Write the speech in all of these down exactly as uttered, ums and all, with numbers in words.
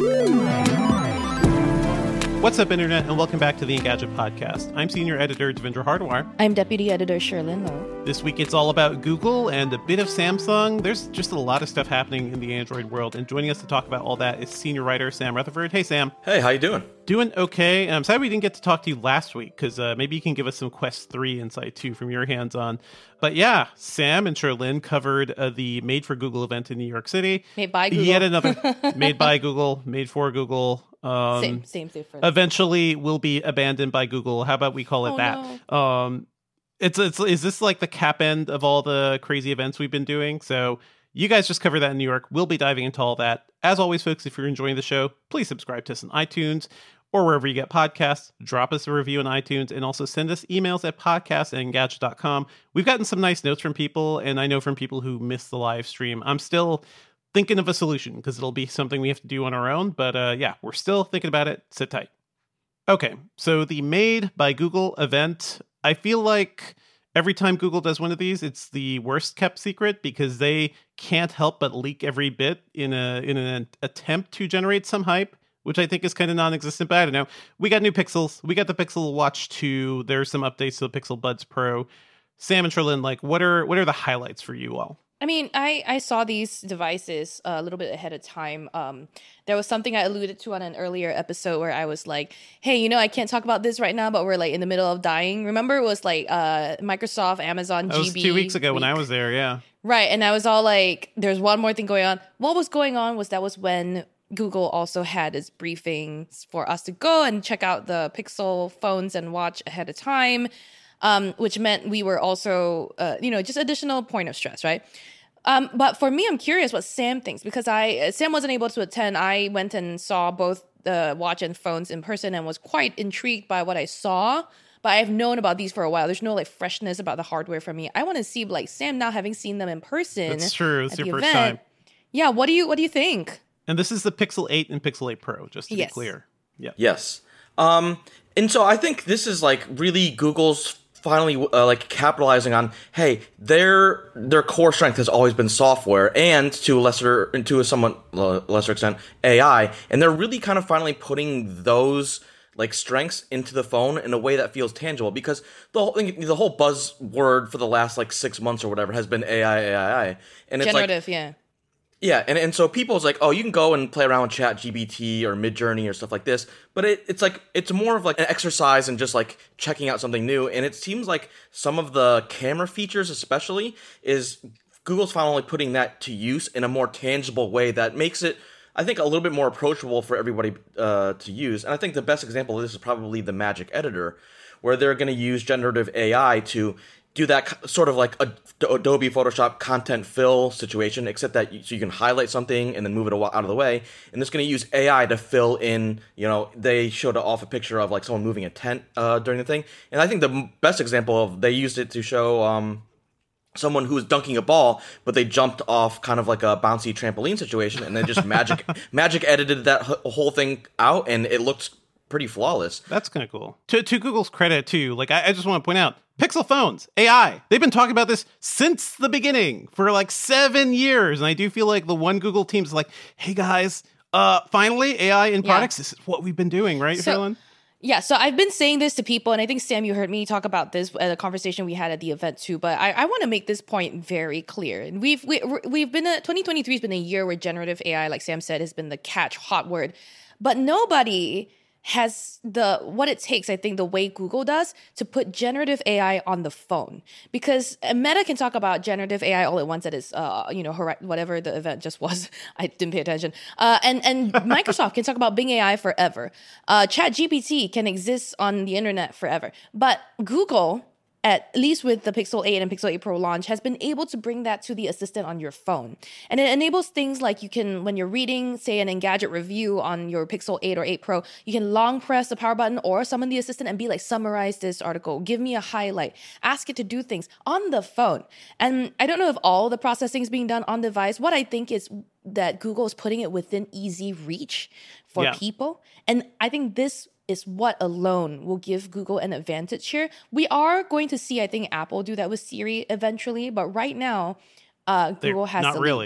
What's up, Internet, and welcome back to the Engadget Podcast. I'm Senior Editor Devendra Hardawar. I'm Deputy Editor Sherlyn Lowe. This week it's all about Google and a bit of Samsung. There's just a lot of stuff happening in the Android world, and joining us to talk about all that is senior writer Sam Rutherford. Hey, Sam. Hey, how you doing? Doing okay. I'm sad we didn't get to talk to you last week, because uh, maybe you can give us some Quest three insight, too, from your hands-on. But yeah, Sam and Sherlyn covered uh, the Made for Google event in New York City. Made by Google. Yet another Made by Google, Made for Google. Um, same, same difference. Eventually will be abandoned by Google. How about we call it oh, that? No. Um, it's it's is this like the cap end of all the crazy events we've been doing? So you guys just covered that in New York. We'll be diving into all that. As always, folks, if you're enjoying the show, please subscribe to us on iTunes or wherever you get podcasts. Drop us a review on iTunes and also send us emails at podcast at engadget dot com. We've gotten some nice notes from people, and I know from people who missed the live stream. I'm still thinking of a solution because it'll be something we have to do on our own. But uh, yeah, we're still thinking about it. Sit tight. Okay, so the Made by Google event, I feel like every time Google does one of these, it's the worst kept secret because they can't help but leak every bit in a in an attempt to generate some hype, which I think is kind of non-existent. But I don't know. We got new Pixels. We got the Pixel Watch two. There's some updates to the Pixel Buds Pro. Sam and Sherlyn, like, what are what are the highlights for you all? I mean, I, I saw these devices a little bit ahead of time. Um, there was something I alluded to on an earlier episode where I was like, hey, you know, I can't talk about this right now, but we're like in the middle of dying. Remember, it was like uh, Microsoft, Amazon, that was G B. two weeks ago week. when I was there, yeah. Right, and I was all like, there's one more thing going on. What was going on was that was when Google also had its briefings for us to go and check out the Pixel phones and watch ahead of time. Um, which meant we were also, uh, you know, just additional point of stress, right? Um, but for me, I'm curious what Sam thinks because I Sam wasn't able to attend. I went and saw both the watch and phones in person and was quite intrigued by what I saw. But I've known about these for a while. There's no like freshness about the hardware for me. I want to see like Sam now having seen them in person. That's true. It's your first event. time. Yeah. What do you What do you think? And this is the Pixel eight and Pixel eight Pro, just to yes. be clear. Yeah. Yes. Um, and so I think this is like really Google's finally uh, like capitalizing on, hey, their their core strength has always been software and to a lesser to a somewhat uh, lesser extent A I, and they're really kind of finally putting those like strengths into the phone in a way that feels tangible because the whole the whole buzzword for the last like six months or whatever has been A I A I A I, and it's generative, like, yeah. Yeah, and, and so people's like, oh, you can go and play around with Chat G P T or Midjourney or stuff like this, but it, it's like it's more of like an exercise and just like checking out something new. And it seems like some of the camera features, especially, is Google's finally putting that to use in a more tangible way that makes it, I think, a little bit more approachable for everybody uh, to use. And I think the best example of this is probably the Magic Editor, where they're going to use generative A I to do that sort of like a Adobe Photoshop content fill situation, except that you, so you can highlight something and then move it out of the way. And it's going to use A I to fill in, you know, they showed off a picture of like someone moving a tent uh, during the thing. And I think the best example of, they used it to show um, someone who was dunking a ball, but they jumped off kind of like a bouncy trampoline situation and then just magic, magic edited that whole thing out and it looked pretty flawless. That's kind of cool. To, to Google's credit, too, like I, I just want to point out, Pixel phones, A I, they've been talking about this since the beginning for like seven years. And I do feel like the one Google team's like, hey, guys, uh, finally, A I in Yeah. products, this is what we've been doing, right, So- Sherlyn? Yeah, so I've been saying this to people, and I think, Sam, you heard me talk about this at a conversation we had at the event too, but I, I want to make this point very clear. And we've, we, we've been, a, twenty twenty-three has been a year where generative A I, like Sam said, has been the catch hot word, but nobody has the what it takes, I think, the way Google does to put generative A I on the phone. Because Meta can talk about generative A I all at once. That is, uh, you know, whatever the event just was. I didn't pay attention. Uh, and and Microsoft can talk about Bing A I forever. Uh, Chat G P T can exist on the internet forever. But Google, at least with the Pixel eight and Pixel eight Pro launch, has been able to bring that to the assistant on your phone. And it enables things like you can, when you're reading, say, an Engadget review on your Pixel eight or eight Pro, you can long press the power button or summon the assistant and be like, summarize this article, give me a highlight, ask it to do things on the phone. And I don't know if all the processing is being done on device. What I think is that Google is putting it within easy reach for Yeah. people. And I think this is what alone will give Google an advantage here. We are going to see, I think, Apple do that with Siri eventually, but right now, uh, They're Google has not the really. lead.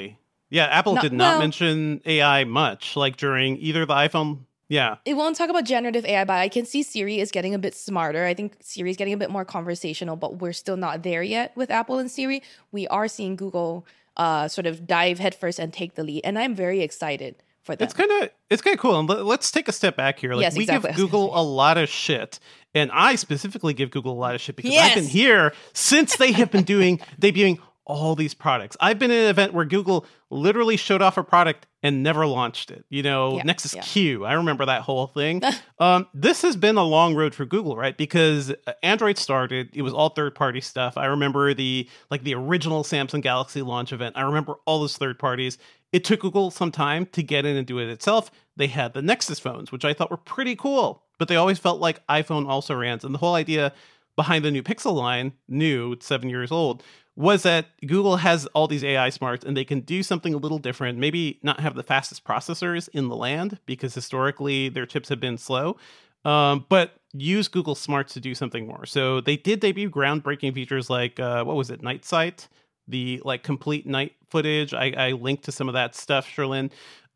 Yeah, Apple No- did not well- mention A I much, like during either the iPhone. Yeah. It won't talk about generative A I, but I can see Siri is getting a bit smarter. I think Siri is getting a bit more conversational, but we're still not there yet with Apple and Siri. We are seeing Google uh, sort of dive headfirst and take the lead, and I'm very excited for that. It's kind of it's kind of cool. And let- let's take a step back here. Like Yes, we exactly. I give was gonna Google a lot of shit, and I specifically give Google a lot of shit because Yes. I've been here since they have been doing debuting all these products. I've been in an event where Google literally showed off a product and never launched it. You know, Yeah, Nexus yeah. Q. I remember that whole thing. um, this has been a long road for Google, right? Because uh, Android started, it was all third-party stuff. I remember the like the original Samsung Galaxy launch event. I remember all those third parties. It took Google some time to get in and do it itself. They had the Nexus phones, which I thought were pretty cool, but they always felt like iPhone also ran. And the whole idea behind the new Pixel line, new, it's seven years old, was that Google has all these A I smarts and they can do something a little different, maybe not have the fastest processors in the land because historically their chips have been slow, um, but use Google smarts to do something more. So they did debut groundbreaking features like, uh, what was it, Night Sight? The like complete night footage. I, I linked to some of that stuff, Sherlyn.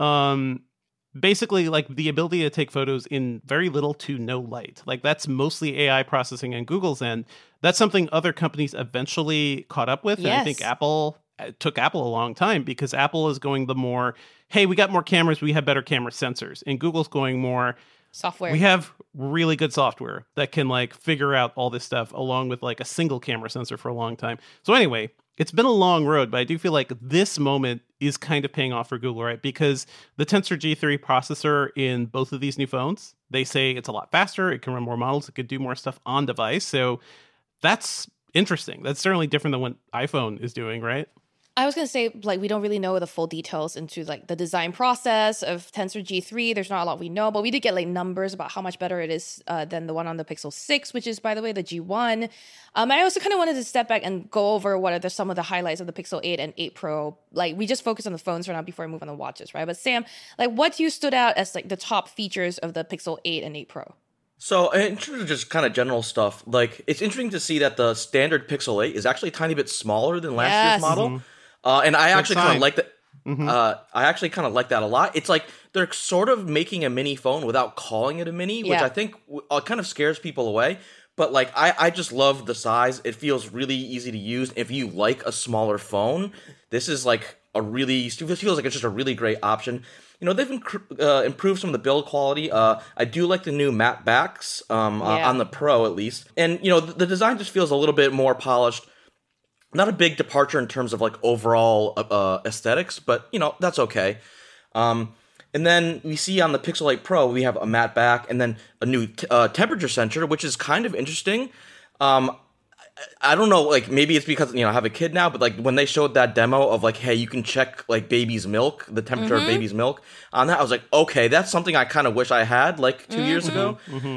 Um, basically like the ability to take photos in very little to no light. Like that's mostly A I processing on Google's end. That's something other companies eventually caught up with. And I think Yes. Apple it took Apple a long time because Apple is going the more, hey, we got more cameras, we have better camera sensors. And Google's going more, Software. we have really good software that can like figure out all this stuff along with like a single camera sensor for a long time. So anyway, it's been a long road, but I do feel like this moment is kind of paying off for Google, right? Because the Tensor G three processor in both of these new phones, they say it's a lot faster, it can run more models, it could do more stuff on device. So that's interesting. That's certainly different than what iPhone is doing, right? I was gonna say, like, we don't really know the full details into like the design process of Tensor G three. There's not a lot we know, but we did get like numbers about how much better it is uh, than the one on the Pixel six, which is, by the way, the G one. Um, I also kind of wanted to step back and go over what are the, some of the highlights of the Pixel eight and eight Pro. Like, we just focus on the phones for now before I move on the watches, right? But Sam, like, what to you stood out as like the top features of the Pixel eight and eight Pro? So, in terms of just kind of general stuff, like, it's interesting to see that the standard Pixel eight is actually a tiny bit smaller than last Yes. year's model. Uh, and I actually kind sign. of like that. Uh, I actually kind of like that a lot. It's like they're sort of making a mini phone without calling it a mini, which Yeah. I think w- uh, kind of scares people away. But like, I, I just love the size. It feels really easy to use. If you like a smaller phone, this is like a really, it feels like it's just a really great option. You know, they've inc- uh, improved some of the build quality. Uh, I do like the new matte backs um, uh, Yeah. on the Pro, at least. And, you know, the, the design just feels a little bit more polished. Not a big departure in terms of like overall uh, aesthetics, but you know, that's okay. Um, and then we see on the Pixel eight Pro, we have a matte back and then a new t- uh, temperature sensor, which is kind of interesting. Um, I, I don't know, like maybe it's because, you know, I have a kid now, but like when they showed that demo of like, hey, you can check like baby's milk, the temperature of baby's milk on that, I was like, okay, that's something I kind of wish I had like two years ago.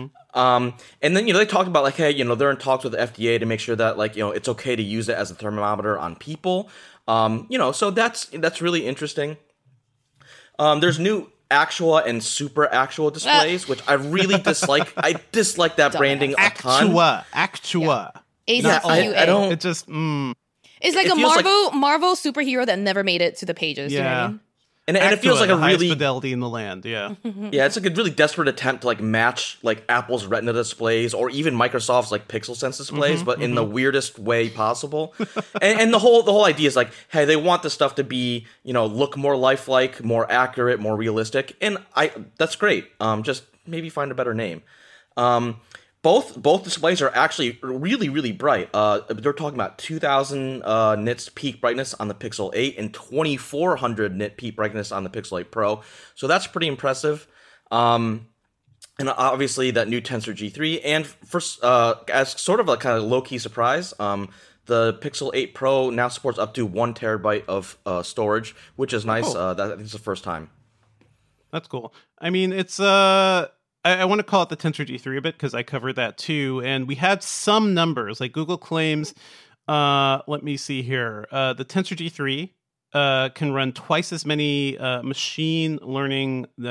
Um, and then, you know, they talked about like, hey, you know, they're in talks with the F D A to make sure that like, you know, it's okay to use it as a thermometer on people. Um, you know, so that's, that's really interesting. Um, there's new actual and super actual displays, which I really dislike. I dislike that branding a ton. Actua, Actua. A C Yeah, Q A. I, I don't. It just, mm, It's like it a feels like- Marvel Marvel superhero that never made it to the pages. You know what I yeah. mean? And, and it feels Actua, like a the highest really, fidelity in the land. Yeah. yeah, it's like a really desperate attempt to like match like Apple's Retina displays or even Microsoft's like PixelSense displays, but in the weirdest way possible. and, and the whole the whole idea is like, hey, they want this stuff to be, you know, look more lifelike, more accurate, more realistic, and I that's great. Um, just maybe find a better name. Um, both both displays are actually really really bright. Uh, they're talking about two thousand uh, nits peak brightness on the Pixel eight and twenty-four hundred nit peak brightness on the Pixel eight Pro. So that's pretty impressive. Um, and obviously that new Tensor G three, and for uh, as sort of a kind of low key surprise, um, the Pixel eight Pro now supports up to one terabyte of uh, storage, which is nice. Oh. Uh, that I think it's the first time. That's cool. I mean, it's uh, I, I want to call it the Tensor G three a bit because I covered that too, and we had some numbers like Google claims. Uh, let me see here. Uh, the Tensor G three uh can run twice as many uh machine learning the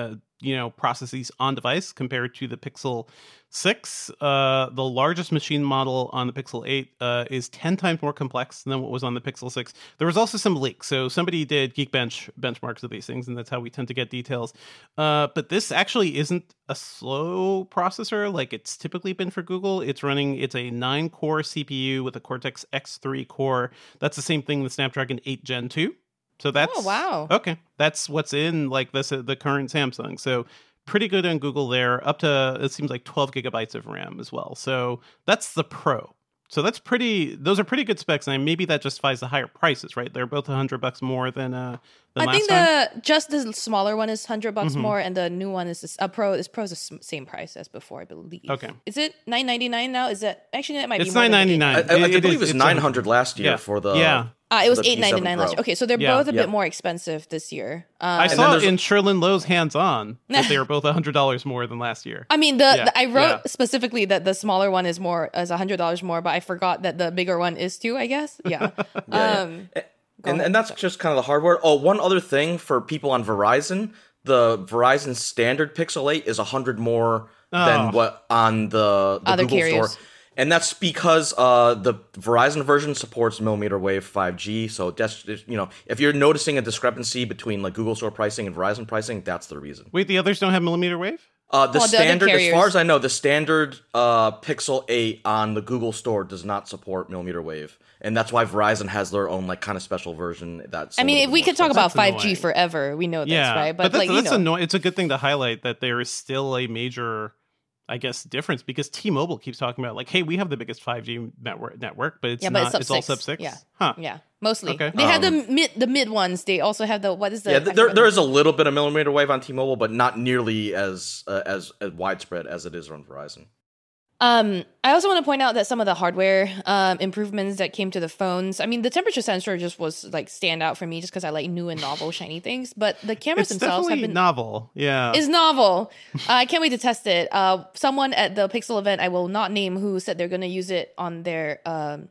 you know, processes on device compared to the Pixel six. Uh, the largest machine model on the Pixel eight uh, is ten times more complex than what was on the Pixel six. There was also some leaks. So somebody did Geekbench benchmarks of these things, and that's how we tend to get details. Uh, but this actually isn't a slow processor like it's typically been for Google. It's running, it's a nine core C P U with a Cortex X three core. That's the same thing with Snapdragon eight Gen two. So that's, oh, wow. Okay. That's what's in like this, uh, the current Samsung. So pretty good on Google there, up to, it seems like twelve gigabytes of RAM as well. So that's the Pro. So that's pretty, those are pretty good specs. And maybe that justifies the higher prices, right? They're both a hundred bucks more than, uh, than I last think time. the, just the smaller one is hundred bucks Mhm. more. And the new one is, this, uh, Pro is Pro's the s- same price as before, I believe. Okay. Is it nine ninety-nine now? Is that, actually that might It's be more nine than the ninety-nine. I, I, I It- it believe is- it was it's nine hundred last year Yeah. for the Yeah. Uh, it was the P eight seven ninety-nine last year. Pro. Okay, so they're Yeah. both a Yeah. bit more expensive this year. Um, I then saw there's- in Sherlyn Lowe's hands-on that they were both a hundred dollars more than last year. I mean, the, Yeah, the I wrote yeah. specifically that the smaller one is more is a hundred dollars more, but I forgot that the bigger one is too. I guess, yeah. Yeah, um, yeah. go And, ahead. and that's just kind of the hardware. Oh, one other thing for people on Verizon, the Verizon standard Pixel eight is one hundred more Oh. than what on the, the Other Google carriers. store. And that's because uh, the Verizon version supports millimeter wave five G. So that's, you know, if you're noticing a discrepancy between like Google Store pricing and Verizon pricing, that's the reason. Wait, the others don't have millimeter wave? Uh, the Well, the other standard, as far carriers- as I know, the standard uh, Pixel eight on the Google Store does not support millimeter wave, and that's why Verizon has their own like kind of special version. That's I a mean, little if we bit could more talk about That's five G annoying. forever, we know this, Yeah, right? but, that's, like, you that's know, annoying. It's a good thing to highlight that there is still a major, I guess, difference because T-Mobile keeps talking about like, hey, we have the biggest five G network, network, but it's Yeah, but not. it's sub It's all six. sub six. Yeah. Huh. yeah, mostly. Okay. They have the Um, mid the mid ones. They also have the what is the yeah, I th- there forgot there the- is a little bit of millimeter wave on T-Mobile, but not nearly as uh, as, as widespread as it is on Verizon. Um, I also want to point out that some of the hardware um, improvements that came to the phones. I mean, the temperature sensor just was like stand out for me just because I like new and novel shiny things. But the cameras It's themselves have definitely been novel. Yeah. is novel. uh, I can't wait to test it. Uh, someone at the Pixel event, I will not name who, said they're going to use it on their um,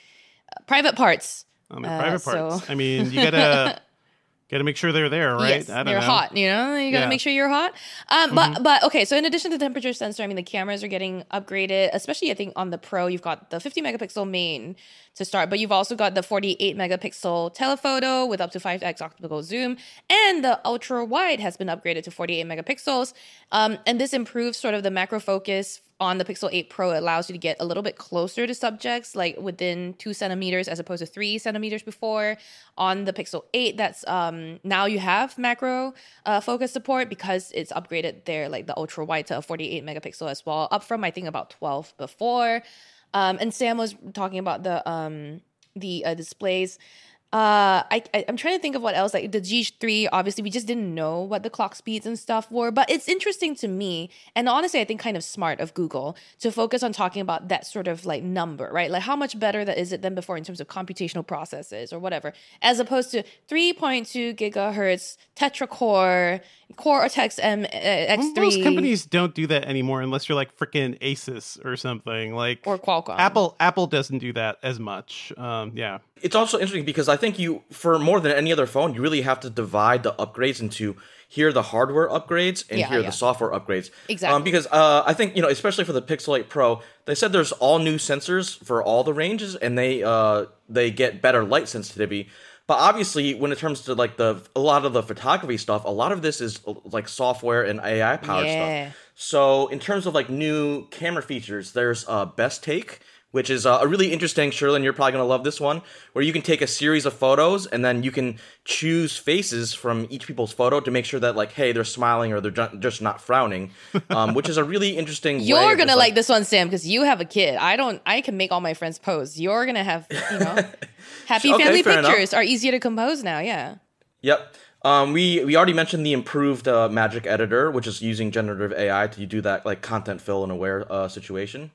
private parts. on the uh, private so- parts. I mean, you gotta gotta make sure they're there, right? Yes, I don't they're know. hot. You know, you gotta Yeah. Mm-hmm. make sure you're hot. Um, but but okay. So in addition to the temperature sensor, I mean, the cameras are getting upgraded. Especially, I think on the Pro, you've got the fifty megapixel main to start, but you've also got the forty-eight megapixel telephoto with up to five x optical zoom, and the ultra wide has been upgraded to forty-eight megapixels. Um, and this improves sort of the macro focus on the Pixel eight Pro. It allows you to get a little bit closer to subjects, like within two centimeters as opposed to three centimeters before. On the Pixel eight, that's um, now you have macro uh, focus support because it's upgraded there, like the ultra wide to a forty-eight megapixel as well, up from I think about twelve before. Um, and Sam was talking about the um, the uh, displays. Uh, I, I I'm trying to think of what else. Like the G three, obviously we just didn't know what the clock speeds and stuff were, but it's interesting to me, and honestly, I think kind of smart of Google to focus on talking about that sort of like number, right? Like how much better that is it than before in terms of computational processes or whatever, as opposed to three point two gigahertz tetra core Cortex M uh, X three Most companies don't do that anymore unless you're like freaking Asus or something. Like or Qualcomm. Apple Apple doesn't do that as much. Um, yeah. It's also interesting because I think you, for more than any other phone, you really have to divide the upgrades into here are the hardware upgrades and Yeah, here are yeah. the software upgrades. Exactly. Um, because uh, I think, you know, especially for the Pixel eight Pro, they said there's all new sensors for all the ranges and they uh, they get better light sensitivity. But obviously, when it comes to like the a lot of the photography stuff, a lot of this is like software and A I powered Yeah. stuff. So in terms of like new camera features, there's uh, Best Take, which is uh, a really interesting, Sherlyn, you're probably going to love this one, where you can take a series of photos and then you can choose faces from each people's photo to make sure that, like, hey, they're smiling or they're ju- just not frowning, um, which is a really interesting way You're of gonna just, like this one, Sam, because you have a kid. I don't. I can make all my friends pose. You're gonna have, you know, happy Okay, family fair enough. pictures are easier to compose now. Yeah. Yep. Um, we we already mentioned the improved uh, Magic Editor, which is using generative A I to do that like content fill and aware uh, situation.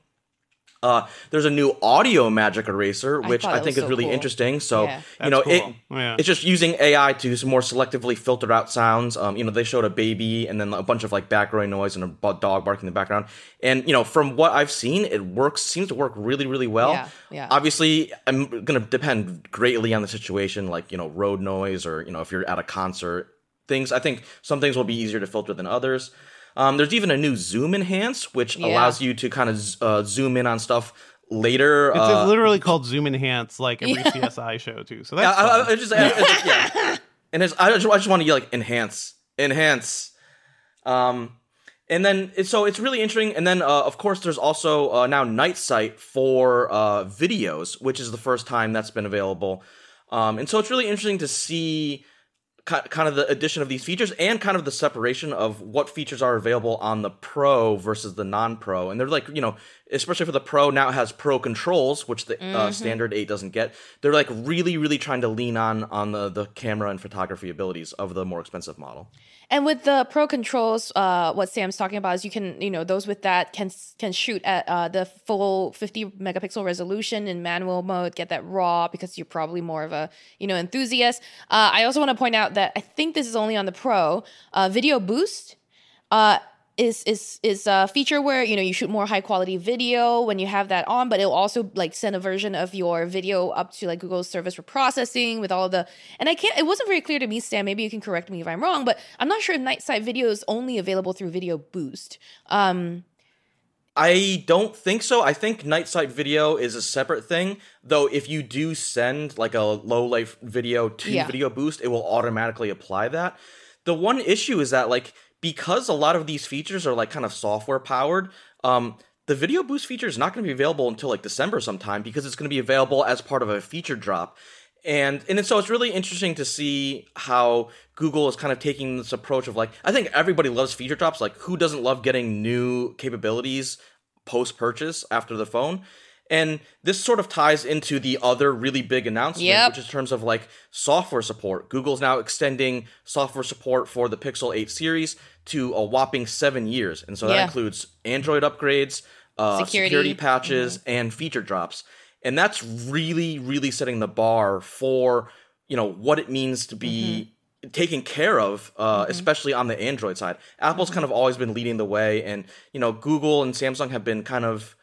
Uh, there's a new audio magic eraser, I which thought I, it think was is so really cool. interesting. So Yeah. you know, That's it cool. Yeah. it's just using A I to s- more selectively filter out sounds. Um, you know, they showed a baby and then a bunch of like background noise and a bu- dog barking in the background. And you know, from what I've seen, it works. Seems to work really, really well. Yeah, yeah. Obviously, I'm gonna depend greatly on the situation, like you know, road noise or you know, if you're at a concert. things. I think some things will be easier to filter than others. Um, there's even a new zoom enhance, which Yeah. allows you to kind of uh, zoom in on stuff later. It's uh, literally called Zoom Enhance, like every Yeah. C S I show too. So Yeah, that's I, I, fun. I just, I, it's just- yeah. And it's, I just, I just want to yell like enhance, enhance. Um, and then it's, so it's really interesting. And then, uh, of course, there's also uh, now Night Sight for uh, videos, which is the first time that's been available. Um, and so it's really interesting to see ki- kind of the addition of these features and kind of the separation of what features are available on the Pro versus the non-Pro. And they're like, you know, especially for the Pro, now it has Pro controls, which the Mm-hmm. uh, standard eight doesn't get. They're like really, really trying to lean on on the, the camera and photography abilities of the more expensive model. And with the Pro controls, uh, what Sam's talking about is you can, you know, those with that can can shoot at uh, the full fifty megapixel resolution in manual mode, get that raw because you're probably more of a, you know, enthusiast. Uh, I also want to point out that I think this is only on the Pro. Uh, Video Boost uh, is is is a feature where, you know, you shoot more high quality video when you have that on, but it'll also like send a version of your video up to like Google's service for processing with all of the, and I can't, it wasn't very clear to me, Sam, maybe you can correct me if I'm wrong, but I'm not sure if Night Sight video is only available through Video Boost. Um, I don't think so. I think Night Sight video is a separate thing, though if you do send like a low light video to Yeah. Video Boost, it will automatically apply that. The one issue is that like because a lot of these features are like kind of software powered, um, the Video Boost feature is not going to be available until like December sometime because it's going to be available as part of a feature drop. And and so it's really interesting to see how Google is kind of taking this approach of like, I think everybody loves feature drops. Like, who doesn't love getting new capabilities post-purchase after the phone? And this sort of ties into the other really big announcement, Yep. which is in terms of like software support. Google's now extending software support for the Pixel eight series to a whopping seven years. And so that Yeah. includes Android upgrades, uh, Security. security patches, and feature drops. And that's really, really setting the bar for, you know, what it means to be taken care of, uh, especially on the Android side. Apple's kind of always been leading the way, and, you know, Google and Samsung have been kind of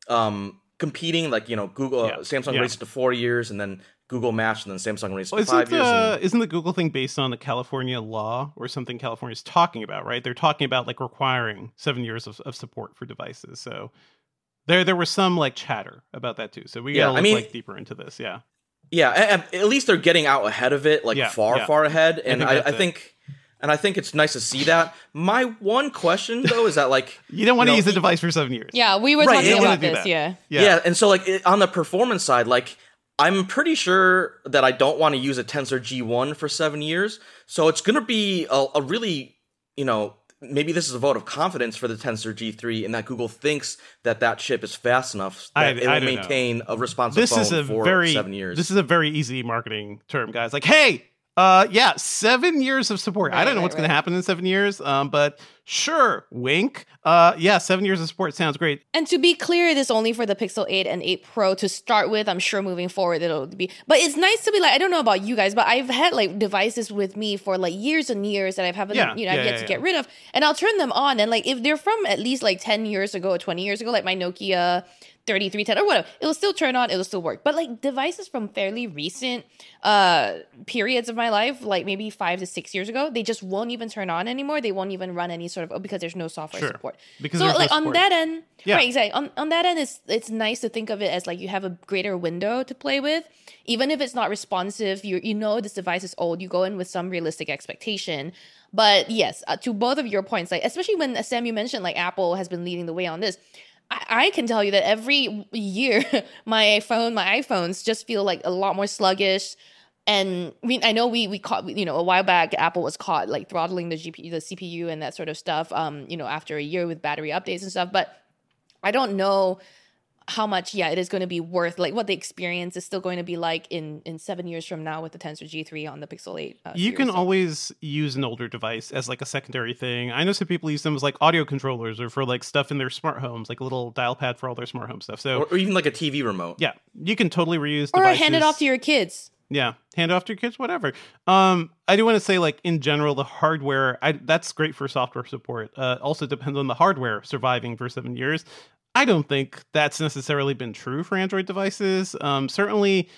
um, competing. Like, you know, Google, uh, Yeah. Samsung Yeah. raised it to four years, and then Google matched, and then Samsung raised it Well, to five isn't years. the and- isn't the Google thing based on the California law or something California's talking about, right? They're talking about like requiring seven years of, of support for devices. So there there was some like chatter about that too. So we Yeah, gotta I look mean- like deeper into this. Yeah. Yeah, at, at least they're getting out ahead of it, like Yeah, far, yeah. far ahead, and think I, that's I it. think, and I think it's nice to see that. My one question though is that like, You don't want to know, use the e- device for seven years. yeah, we were Right, talking you don't about wanna do this. that. Yeah. Yeah. yeah, and so like it, on the performance side, like I'm pretty sure that I don't want to use a Tensor G one for seven years, so it's gonna be a, a really, you know, maybe this is a vote of confidence for the Tensor G three, and that Google thinks that that chip is fast enough that I- it I will don't know. maintain a responsive This phone is a for very seven years. This is a very easy marketing term, guys. Like, hey, uh, yeah, seven years of support. I Right, don't know right, what's going right. to happen in seven years, um, but sure, wink. Uh, yeah, seven years of support sounds great. And to be clear, it is only for the Pixel eight and eight Pro to start with. I'm sure moving forward it'll be, but it's nice to be like, I don't know about you guys, but I've had like devices with me for like years and years that I've haven't, Yeah, you know, I've yeah, yet yeah, to yeah. get rid of, and I'll turn them on, and like if they're from at least like ten years ago or twenty years ago, like my Nokia thirty-three ten or whatever, it'll still turn on, it'll still work. But like devices from fairly recent uh periods of my life, like maybe five to six years ago, they just won't even turn on anymore. They won't even run any sort of, oh, because there's no software Sure. support. Because so there's no like on support. that end, Yeah. right, exactly. On on that end, it's it's nice to think of it as like you have a greater window to play with, even if it's not responsive. You you know this device is old. You go in with some realistic expectation. But yes, uh, to both of your points, like especially when uh, Sam, you mentioned like Apple has been leading the way on this. I, I can tell you that every year my phone, my iPhones just feel like a lot more sluggish. And I mean, I know we we caught, you know, a while back, Apple was caught like throttling the G P U, the C P U, and that sort of stuff. Um, you know, after a year with battery updates and stuff. But I don't know how much, yeah, it is going to be worth, like what the experience is still going to be like in in seven years from now with the Tensor G three on the Pixel eight. Uh, You series. can So- always use an older device as like a secondary thing. I know some people use them as like audio controllers or for like stuff in their smart homes, like a little dial pad for all their smart home stuff. So or, or even like a T V remote. yeah, you can totally reuse or devices. hand it off to your kids. Yeah, hand it off to your kids, whatever. Um, I do want to say, like in general, the hardware I, that's great for software support. Uh, also depends on the hardware surviving for seven years. I don't think that's necessarily been true for Android devices. Um, certainly,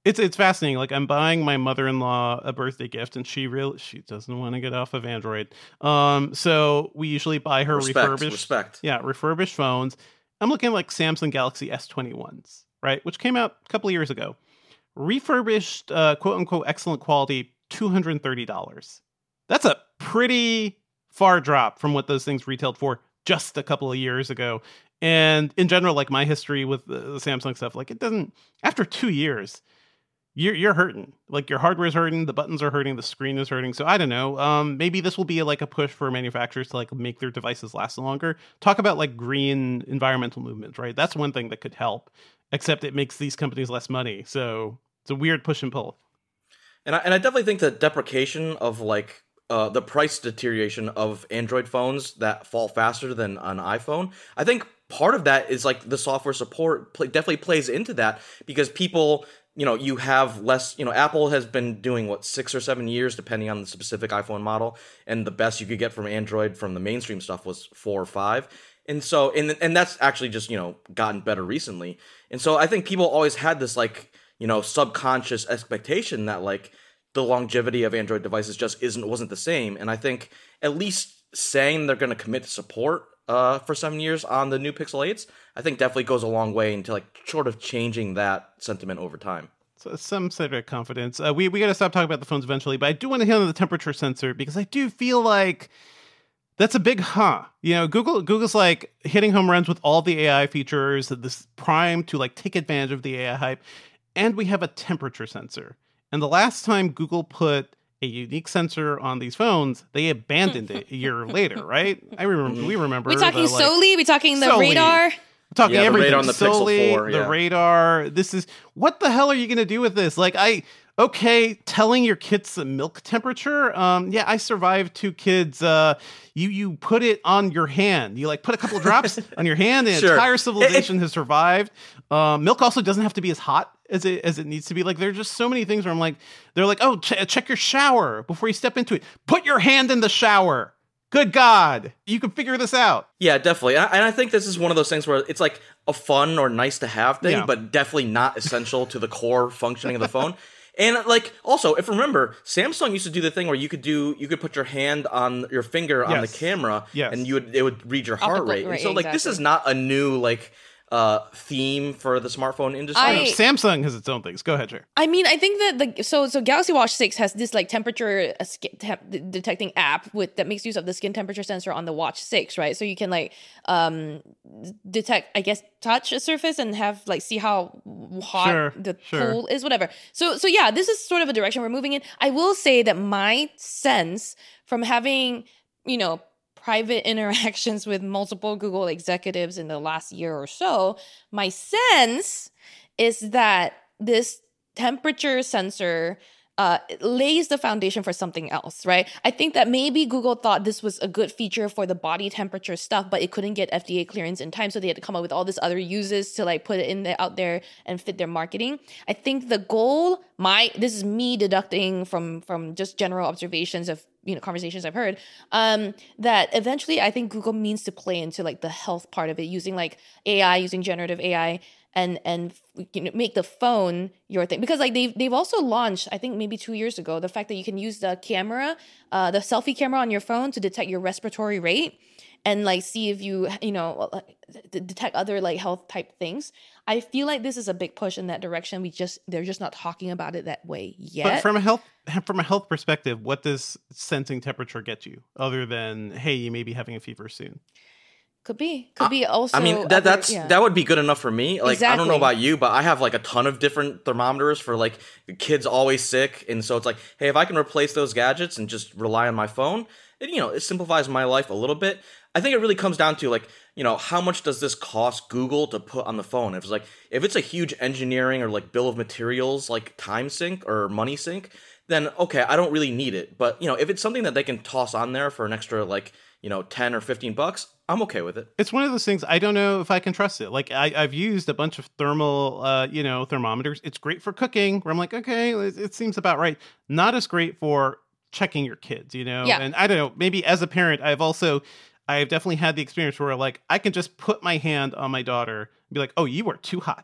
It's it's fascinating. Like I'm buying my mother-in-law a birthday gift, and she really she doesn't want to get off of Android. Um, so we usually buy her Respect, refurbished, respect. yeah, refurbished phones. I'm looking at like Samsung Galaxy S twenty-ones, right, which came out a couple of years ago. Refurbished, uh, quote unquote, excellent quality, two hundred thirty dollars. That's a pretty far drop from what those things retailed for just a couple of years ago. And in general, like my history with the, the Samsung stuff, like it doesn't, after two years, you're you're hurting. Like your hardware is hurting, the buttons are hurting, the screen is hurting. So I don't know. Um, maybe this will be a, like a push for manufacturers to like make their devices last longer. Talk about like green environmental movements, right? That's one thing that could help. Except it makes these companies less money. So it's a weird push and pull. And I and I definitely think that deprecation of like uh, the price deterioration of Android phones that fall faster than an iPhone. I think part of that is like the software support play, definitely plays into that because people. You know, you have less, you know, Apple has been doing what, six or seven years, depending on the specific iPhone model. And the best you could get from Android from the mainstream stuff was four or five. And so, and, and that's actually just, you know, gotten better recently. And so I think people always had this like, you know, subconscious expectation that like the longevity of Android devices just isn't, wasn't the same. And I think at least saying they're going to commit to support uh, for seven years on the new Pixel eights, I think definitely goes a long way into like sort of changing that sentiment over time. So some sort of confidence. Uh, we we got to stop talking about the phones eventually, but I do want to hit on the temperature sensor because I do feel like that's a big huh. You know, Google Google's like hitting home runs with all the A I features, this prime to like take advantage of the A I hype, and we have a temperature sensor. And the last time Google put a unique sensor on these phones, they abandoned it a year later, right? I remember. We remember. We talking the, like, Soli? We talking the Soli. radar? We're talking Yeah, the everything. radar on the Pixel Soli, four, the yeah. radar. This is what the hell are you going to do with this? Like, I okay, telling your kids the milk temperature. Um, yeah, I survived two kids. Uh, you you put it on your hand. You like put a couple of drops on your hand, and Sure. entire civilization has survived. Um, milk also doesn't have to be as hot as it as it needs to be. Like, there are just so many things where I'm like, they're like, oh, ch- check your shower before you step into it. Put your hand in the shower. Good God, you can figure this out. Yeah, definitely. And I, and I think this is one of those things where it's like a fun or nice to have thing, Yeah. but definitely not essential to the core functioning of the phone. And like also, if remember, Samsung used to do the thing where you could do you could put your hand on your finger on the Yes. camera, Yes. and you would it would read your heart Optical- rate. And right, so like this exactly. is not a new like uh theme for the smartphone industry. I- Samsung has its own things. Go ahead, Jer. I mean, I think that the so so Galaxy Watch six has this like temperature uh, skin temp- d- detecting app with that makes use of the skin temperature sensor on the Watch six, right? So you can like um detect, I guess, touch a surface and have like see how hot Sure, the sure. pool is, whatever. So so yeah, this is sort of a direction we're moving in. I will say that my sense from having, you know, private interactions with multiple Google executives in the last year or so, my sense is that this temperature sensor uh, lays the foundation for something else, right? I think that maybe Google thought this was a good feature for the body temperature stuff, but it couldn't get F D A clearance in time, so they had to come up with all this other uses to like put it in there, out there and fit their marketing. I think the goal, my this is me deducting from from just general observations of you know conversations I've heard, um, that eventually I think Google means to play into like the health part of it, using like A I, using generative A I. And and you know make the phone your thing, because like they've they've also launched, I think maybe two years ago, the fact that you can use the camera, uh, the selfie camera on your phone to detect your respiratory rate and like see if you you know d- detect other like health type things. I feel like this is a big push in that direction. We just they're just not talking about it that way yet. But from a health from a health perspective, what does sensing temperature get you, other than hey, you may be having a fever soon? Could be, could be also. I mean that other- that's yeah. that would be good enough for me. Like I don't know Exactly. about you, but I have like a ton of different thermometers for like kids always sick, and so it's like, hey, if I can replace those gadgets and just rely on my phone, it, you know, it simplifies my life a little bit. I think it really comes down to like, you know, how much does this cost Google to put on the phone? If it's like if it's a huge engineering or like bill of materials like time sink or money sink, then okay, I don't really need it. But you know, if it's something that they can toss on there for an extra like, you know, ten or fifteen bucks, I'm okay with it. It's one of those things I don't know if I can trust it. Like I, I've used a bunch of thermal, uh, you know, thermometers. It's great for cooking, where I'm like, okay, it, it seems about right. Not as great for checking your kids, you know. Yeah. And I don't know. Maybe as a parent, I've also, I've definitely had the experience where like I can just put my hand on my daughter and be like, oh, you are too hot.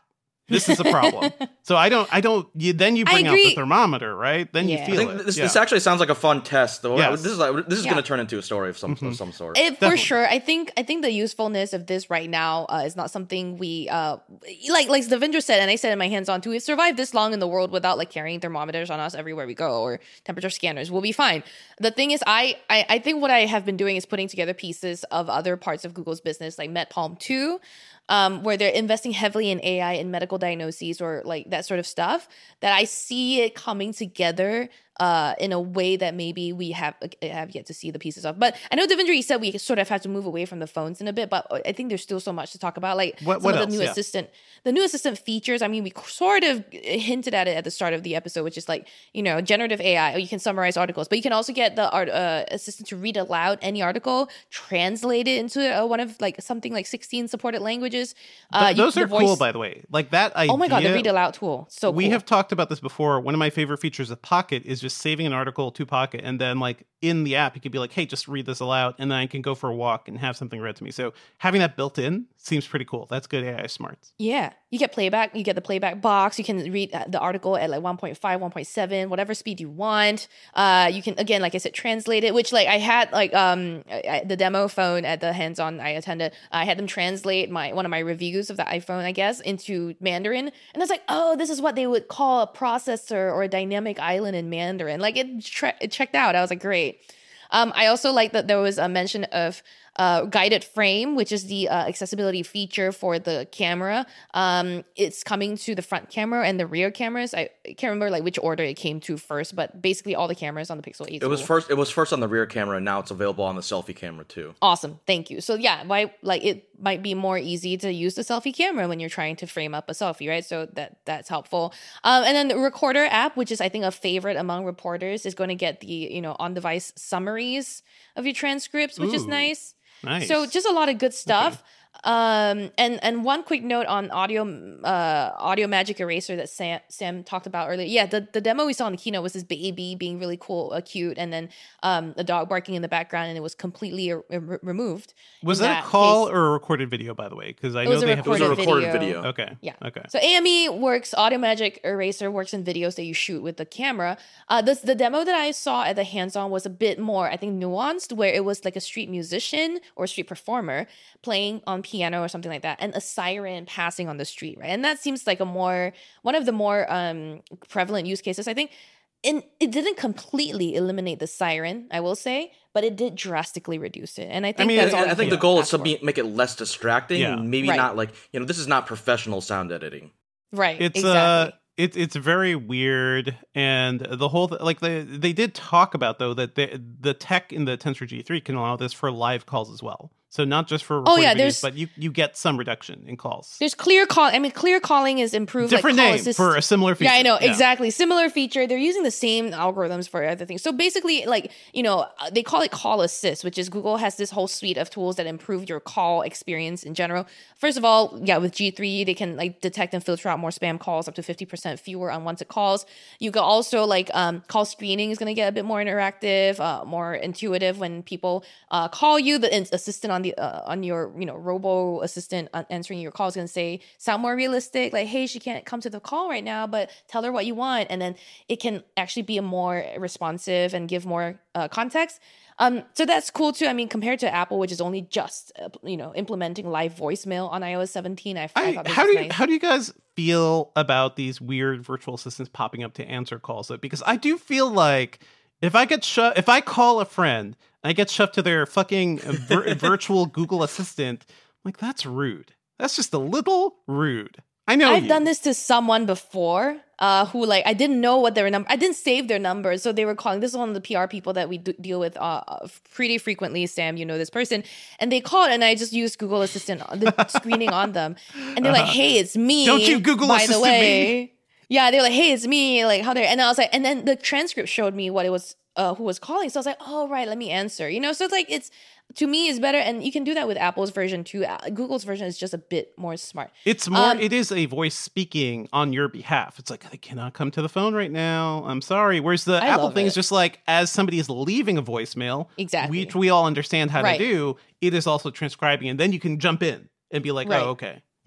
this is a problem. So I don't, I don't, you, then you bring out the thermometer, right? Then yeah. you feel I think it. This, yeah. this actually sounds like a fun test. Though. Yes. This is like, this is yeah. going to turn into a story of some mm-hmm. of some sort. It, for sure. I think I think the usefulness of this right now uh, is not something we, uh, like like Devendra said, and I said in my hands-on too, we've survived this long in the world without like carrying thermometers on us everywhere we go or temperature scanners. We'll be fine. The thing is, I, I, I think what I have been doing is putting together pieces of other parts of Google's business, like MedPalm two, Um, where they're investing heavily in A I in medical diagnoses or like that sort of stuff, that I see it coming together uh, in a way that maybe we have have yet to see the pieces of. But I know Devendra, you said we sort of have to move away from the phones in a bit, but I think there's still so much to talk about. Like what, some what of else? the new Yeah. assistant, the new assistant features. I mean, we sort of hinted at it at the start of the episode, which is like, you know, generative A I. You can summarize articles, but you can also get the art uh, assistant to read aloud any article, translate it into uh, one of like something like sixteen supported languages. Uh, Th- those you, are voice, cool, by the way. Like that idea. Oh my god, the read aloud tool. So we cool. have talked about this before. One of my favorite features of Pocket is just saving an article to Pocket, and then like in the app, you could be like, "Hey, just read this aloud," and then I can go for a walk and have something read to me. So having that built in seems pretty cool. That's good A I smarts. Yeah, you get playback. You get the playback box. You can read the article at like one point five, one point seven, whatever speed you want. Uh, you can again, like I said, translate it. Which like I had like um I, the demo phone at the hands-on I attended. I had them translate my one of my reviews of the iPhone, I guess, into Mandarin, and I was like, oh, this is what they would call a processor or a dynamic island in Mandarin. Like it, tre- it checked out. I was like, great. Um, I also like that there was a mention of uh, guided frame, which is the uh, accessibility feature for the camera. Um, it's coming to the front camera and the rear cameras. I can't remember like which order it came to first, but basically all the cameras on the Pixel eight. It was first. It was first on the rear camera, and now it's available on the selfie camera too. Awesome, thank you. So yeah, why like it might be more easy to use the selfie camera when you're trying to frame up a selfie, right? So that that's helpful. Um, and then the Recorder app, which is I think a favorite among reporters, is going to get the you know on-device summaries of your transcripts, which Ooh. is nice. Nice. So just a lot of good stuff. Okay. Um, and and one quick note on audio uh audio magic eraser that Sam Sam talked about earlier. Yeah, the, the demo we saw in the keynote was this baby being really cool, uh, cute, and then um a dog barking in the background, and it was completely r- r- removed. Was that, that a call case. or a recorded video, by the way? Because I it know was they have it was a recorded video. video. Okay. Yeah. Okay. So A M E works. Audio magic eraser works in videos that you shoot with the camera. Uh, this the demo that I saw at the hands-on was a bit more, I think, nuanced, where it was like a street musician or a street performer playing on piano or something like that, and a siren passing on the street, right? And that seems like a more one of the more um prevalent use cases, I think. And it didn't completely eliminate the siren, I will say, but it did drastically reduce it. And I think I mean, that's I, all I think the goal is to be, make it less distracting. Yeah. And maybe right. not like you know, this is not professional sound editing. Right. It's exactly. uh It's it's very weird, and the whole th- like they they did talk about though that the the tech in the Tensor G three can allow this for live calls as well. So not just for recorded oh yeah, videos, there's but you, you get some reduction in calls. There's clear call. I mean, clear calling is improved. Different like call name assist. for a similar feature. Yeah, I know yeah. exactly similar feature. They're using the same algorithms for other things. So basically, like you know, they call it Call Assist, which is Google has this whole suite of tools that improve your call experience in general. First of all, yeah, with G three, they can like detect and filter out more spam calls, up to fifty percent fewer unwanted calls. You can also like um, call screening is going to get a bit more interactive, uh, more intuitive when people uh, call you. The assistant on the uh, on your you know robo assistant answering your call is going to say sound more realistic, like, hey, she can't come to the call right now, but tell her what you want, and then it can actually be a more responsive and give more uh, context. Um, so that's cool too. I mean, compared to Apple, which is only just uh, you know implementing live voicemail on i O S seventeen, I, I, I thought this how was do you, nice. how do you guys feel about these weird virtual assistants popping up to answer calls? Because I do feel like if I get sho- if I call a friend, I get shoved to their fucking vir- virtual Google Assistant, I'm like, that's rude. That's just a little rude. I know I've you. done this to someone before uh, who, like, I didn't know what their number, I didn't save their number. So they were calling, this is one of the P R people that we do deal with uh, pretty frequently. Sam, you know this person. And they called and I just used Google Assistant, the screening on them. And they're uh-huh. like, hey, it's me. Don't you Google by Assistant the way. me? Yeah, they're like, hey, it's me. Like, how they And I was like, and then the transcript showed me what it was, uh, who was calling. So I was like, oh, right, let me answer. You know, so it's like, it's, to me, it's better. And you can do that with Apple's version too. Google's version is just a bit more smart. It's more, um, it is a voice speaking on your behalf. It's like, I cannot come to the phone right now. I'm sorry. Whereas the I Apple thing it. is just like, as somebody is leaving a voicemail, exactly. which we all understand how right. to do, it is also transcribing. And then you can jump in and be like, right. oh, okay.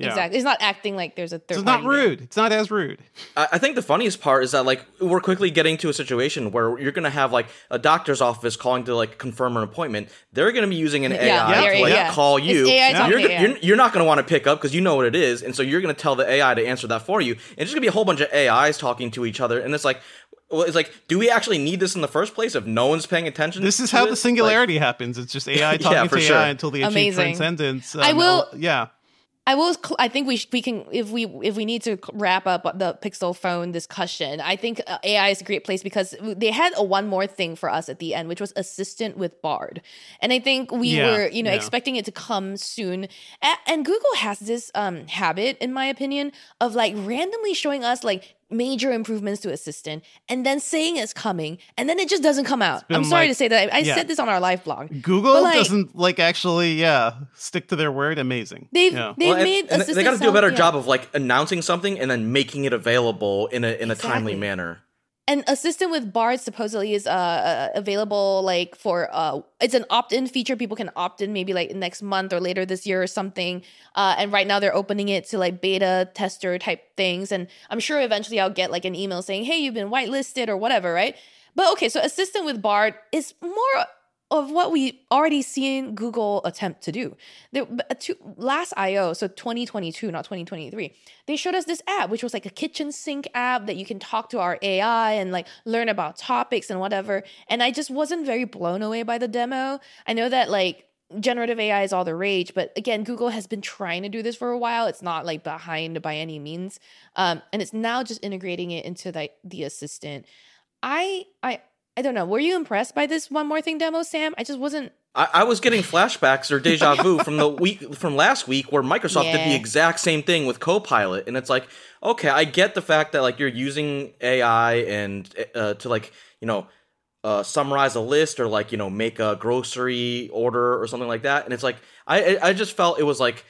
Yeah. Exactly. It's not acting like there's a third. It's not party there. rude. It's not as rude. I I think the funniest part is that like we're quickly getting to a situation where you're gonna have like a doctor's office calling to like confirm an appointment. They're gonna be using an Yeah, A I yeah, to like yeah. call It's you. A I Yeah. talking You're, to A I. you're you're not gonna want to pick up because you know what it is, and so you're gonna tell the A I to answer that for you. And it's just gonna be a whole bunch of A Is talking to each other, and it's like, well, it's like, do we actually need this in the first place if no one's paying attention? This is to how it? the singularity happens. It's just A I talking Yeah, for to sure. A I until they achieve Amazing. transcendence. I Um, will- Yeah. I will. cl- I think we sh- we can if we if we need to wrap up the Pixel phone discussion. I think uh, A I is a great place because they had a one more thing for us at the end, which was Assistant with Bard, and I think we Yeah, were you know yeah. expecting it to come soon. A- and Google has this um habit, in my opinion, of like randomly showing us like major improvements to Assistant and then saying it's coming, and then it just doesn't come out. been I'm sorry like- to say that. I, I yeah. said this on our live blog. Google But, like, doesn't like actually, yeah, stick to their word. Amazing. They've yeah. they've Well, and- made and Assistant they got to do a sound- better yeah. job of like announcing something and then making it available in a in a timely Exactly. manner. And Assistant with Bard supposedly is uh, uh available like for uh it's an opt-in feature. People can opt in maybe like next month or later this year or something. Uh and right now they're opening it to like beta tester type things. And I'm sure eventually I'll get like an email saying, hey, you've been whitelisted or whatever, right? But okay, so Assistant with Bard is more of what we already seen Google attempt to do. The, to, last I O, so twenty twenty-two, not twenty twenty-three, they showed us this app, which was like a kitchen sink app that you can talk to our A I and like learn about topics and whatever. And I just wasn't very blown away by the demo. I know that like generative A I is all the rage, but again, Google has been trying to do this for a while. It's not like behind by any means. Um, and it's now just integrating it into the, the assistant. I, I, I don't know. Were you impressed by this One More Thing demo, Sam? I just wasn't. I, I was getting flashbacks or deja vu from the week from last week where Microsoft did the Yeah. exact same thing with Copilot, and it's like, okay, I get the fact that like you're using A I and uh, to like you know uh, summarize a list or like you know make a grocery order or something like that, and it's like I I just felt it was like.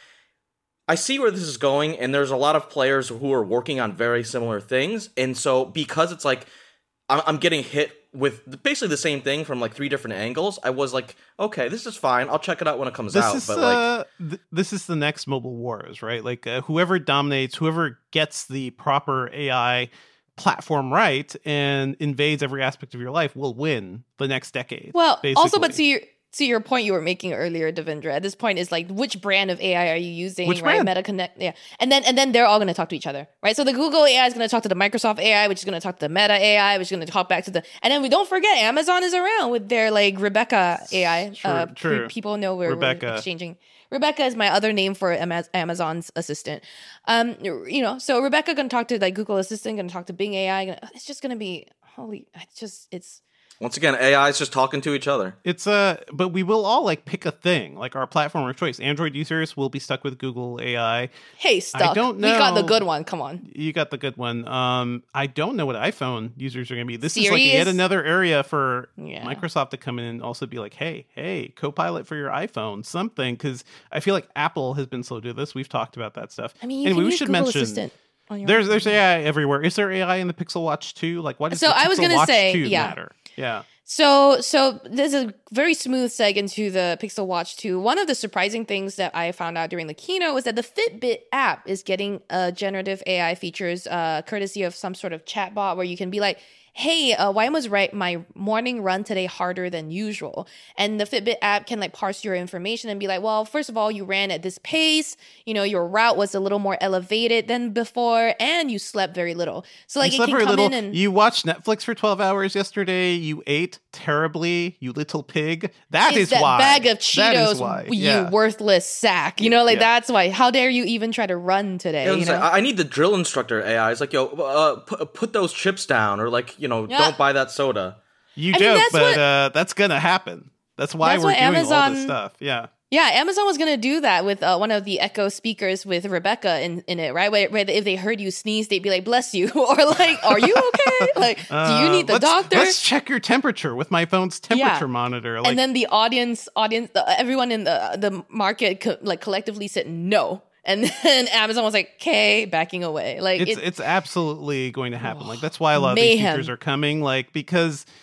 I see where this is going, and there's a lot of players who are working on very similar things, and so because it's like I'm, I'm getting hit with basically the same thing from like three different angles, I was like, okay, this is fine. I'll check it out when it comes This out. is But like, uh, th- this is the next mobile wars, right? Like uh, whoever dominates, whoever gets the proper A I platform right and invades every aspect of your life will win the next decade. Well, also, but basically. to your to your point you were making earlier, Devendra, at this point is like, which brand of A I are you using? Which right? brand? Meta Connect, yeah, and then and then they're all going to talk to each other, right? So the Google A I is going to talk to the Microsoft A I, which is going to talk to the Meta A I, which is going to talk back to the, and then we don't forget Amazon is around with their like Rebecca A I. True, uh, true. People know where Rebecca. we're exchanging. Rebecca is my other name for Ama- Amazon's assistant. Um, you know, so Rebecca going to talk to like Google Assistant, going to talk to Bing A I. Gonna, it's just going to be holy. It's just it's. once again, A I is just talking to each other. It's uh but we will all like pick a thing, like our platform of choice. Android users will be stuck with Google A I. Hey, stuck. don't We got the know. good one. Come on. You got the good one. Um, I don't know what iPhone users are going to be. This is like Siri yet is- another area for Yeah. Microsoft to come in and also be like, hey, hey, Copilot for your iPhone, something. Because I feel like Apple has been slow to do this. We've talked about that stuff. I mean, you anyway, can we use should Google mention Assistant on your there's iPhone. there's A I everywhere. Is there A I in the Pixel Watch two? Like, why does So the I was Pixel gonna Watch say, two yeah. matter? Yeah. So, so there's a very smooth seg into the Pixel Watch two. One of the surprising things that I found out during the keynote was that the Fitbit app is getting uh, generative A I features, uh, courtesy of some sort of chatbot where you can be like, hey, uh, why was right my morning run today harder than usual? And the Fitbit app can like parse your information and be like, well, first of all, you ran at this pace, you know, your route was a little more elevated than before, and you slept very little. So like you it slept can very come little. in and You watched Netflix for twelve hours yesterday. You ate terribly, you little pig. That it's is that why. bag of That is Cheetos, why. you Yeah. worthless sack. You know, like Yeah. that's why. How dare you even try to run today? Yeah, I, you was know? like, I I need the drill instructor A I. It's like, yo, uh, put, put those chips down, or like, you know, Yeah. don't buy that soda. You I mean, joke, that's but what- uh, that's gonna happen. That's why That's we're what doing all Amazon- this stuff. Yeah. Yeah, Amazon was gonna do that with uh, one of the Echo speakers with Rebecca in, in it, right? Where, where if they heard you sneeze, they'd be like, "Bless you," or like, "Are you okay?" Like, do you Uh, need the let's, doctor? Let's check your temperature with my phone's temperature monitor. Like, and then the audience, audience, the, everyone in the the market co- like collectively said no, and then Amazon was like, "Okay," backing away. Like it's it, it's absolutely going to happen. Like that's why a lot of Mayhem. these features are coming. Like because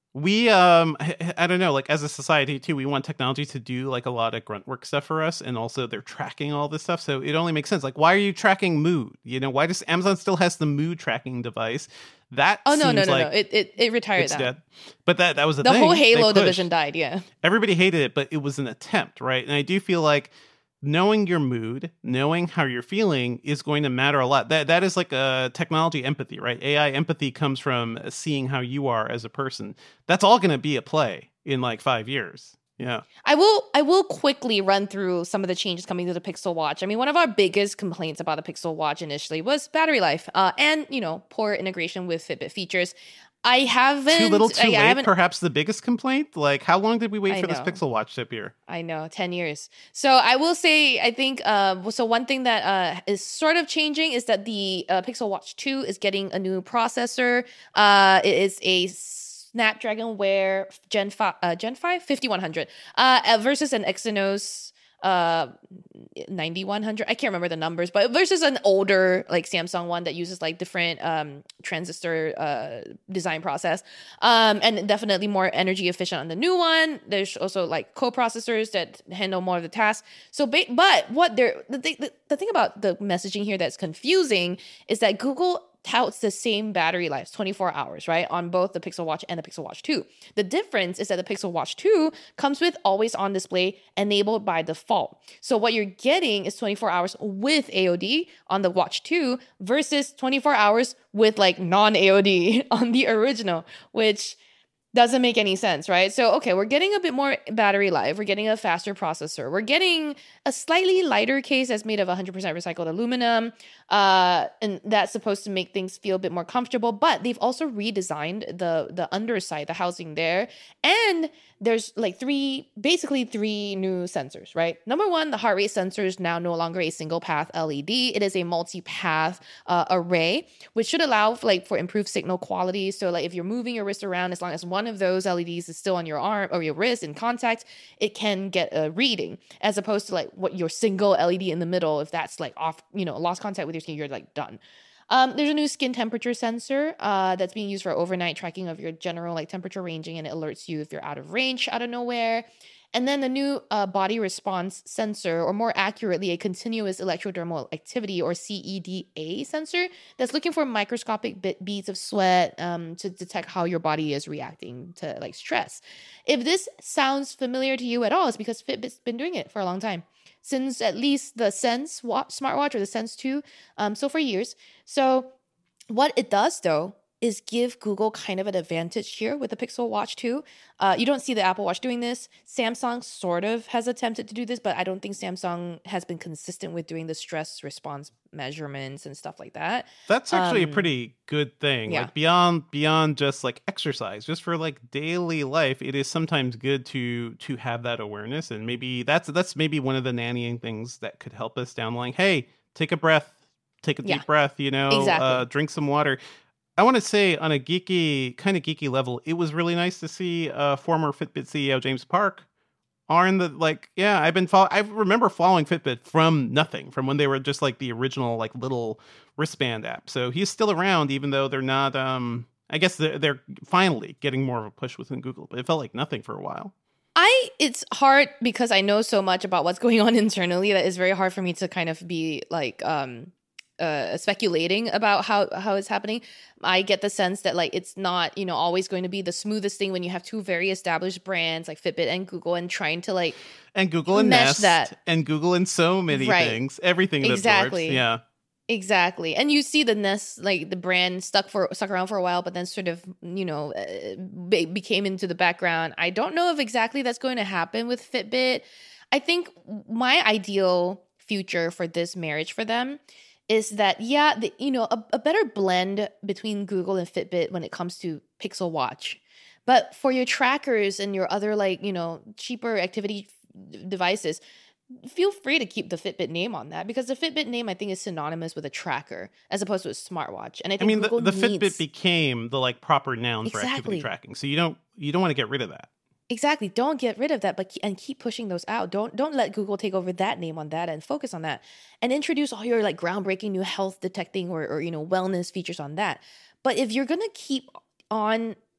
We, um, I, I don't know, like as a society too, we want technology to do like a lot of grunt work stuff for us. And also they're tracking all this stuff. So it only makes sense. Like, why are you tracking mood? You know, why does Amazon still has the mood tracking device? That Oh, no, seems no, no, like no. It, it, it retired it's that. dead. But that, that was the, The thing. whole They Halo pushed. division died, yeah. Everybody hated it, but it was an attempt, right? And I do feel like knowing your mood, knowing how you're feeling is going to matter a lot. That that is like a technology empathy, right? A I empathy comes from seeing how you are as a person. That's all going to be at play in like five years. Yeah. I will I will quickly run through some of the changes coming to the Pixel Watch. I mean, one of our biggest complaints about the Pixel Watch initially was battery life, uh, and you know, poor integration with Fitbit features. I haven't Too little, too I, I late. haven't, Perhaps the biggest complaint. Like, how long did we wait I for this know. Pixel Watch to appear? I know, ten years. So I will say, I think, uh, so one thing that uh, is sort of changing is that the uh, Pixel Watch two is getting a new processor. Uh, it is a Snapdragon Wear Gen five, uh, Gen five, fifty-one hundred, uh, versus an Exynos uh ninety-one hundred. I can't remember the numbers, but versus an older like Samsung one that uses like different um transistor uh design process, um and definitely more energy efficient on the new one. There's also like co-processors that handle more of the tasks. So ba- but what they're the, thing- the, the thing about the messaging here that's confusing is that Google touts the same battery life, twenty-four hours, right, on both the Pixel Watch and the Pixel Watch two. The difference is that the Pixel Watch two comes with always on display enabled by default. So what you're getting is twenty-four hours with A O D on the Watch two versus twenty-four hours with like non-A O D on the original, which doesn't make any sense, right? So, okay, we're getting a bit more battery life. We're getting a faster processor. We're getting a slightly lighter case that's made of one hundred percent recycled aluminum. Uh, and that's supposed to make things feel a bit more comfortable. But they've also redesigned the, the underside, the housing there. And there's like three, basically three new sensors, right? Number one, the heart rate sensor is now no longer a single path L E D. It is a multi-path uh, array, which should allow for, like for improved signal quality. So like if you're moving your wrist around, as long as one of those L E Ds is still on your arm or your wrist in contact, it can get a reading, as opposed to like what your single L E D in the middle, if that's like off, you know, lost contact with your skin, you're like done. Um, there's a new skin temperature sensor uh, that's being used for overnight tracking of your general like temperature ranging, and it alerts you if you're out of range out of nowhere. And then the new uh, body response sensor, or more accurately, a continuous electrodermal activity or C E D A sensor that's looking for microscopic bit beads of sweat um, to detect how your body is reacting to like stress. If this sounds familiar to you at all, it's because Fitbit's been doing it for a long time. Since at least the Sense watch, smartwatch or the Sense two, um, so for years. So what it does though is give Google kind of an advantage here with the Pixel Watch two. Uh, you don't see the Apple Watch doing this. Samsung sort of has attempted to do this, but I don't think Samsung has been consistent with doing the stress response measurements and stuff like that. That's actually Um, a pretty good thing. yeah. Like beyond beyond just like exercise, just for like daily life, it is sometimes good to to have that awareness. And maybe that's that's maybe one of the nannying things that could help us down the line. Hey, take a breath, take a deep Yeah. breath, you know, Exactly. uh, drink some water. I want to say on a geeky, kind of geeky level, it was really nice to see uh, former Fitbit C E O James Park on the, like, yeah, I've been follow- I remember following Fitbit from nothing, from when they were just like the original, like little wristband app. So he's still around, even though they're not, um, I guess they're, they're finally getting more of a push within Google, but it felt like nothing for a while. I it's hard because I know so much about what's going on internally that it's very hard for me to kind of be like um uh speculating about how how it's happening. I get the sense that like it's not, you know, always going to be the smoothest thing when you have two very established brands like Fitbit and Google and trying to like And Google and mesh Nest that. and Google and so many Right. things, everything that Exactly. works. Yeah. Exactly. And you see the Nest, like the brand stuck for stuck around for a while, but then sort of, you know, uh, be- became into the background. I don't know if exactly that's going to happen with Fitbit. I think my ideal future for this marriage for them is that, yeah, the, you know, a, a better blend between Google and Fitbit when it comes to Pixel Watch. But for your trackers and your other like, you know, cheaper activity devices, feel free to keep the Fitbit name on that, because the Fitbit name I think is synonymous with a tracker as opposed to a smartwatch. And I I think mean, the, Google the needs, Fitbit became the like proper noun for activity Exactly. tracking. So you don't, you don't want to get rid of that. exactly, don't get rid of that, but ke- and keep pushing those out. Don't don't let Google take over that name on that and focus on that, and introduce all your like groundbreaking new health detecting or or you know wellness features on that. But if you're gonna keep on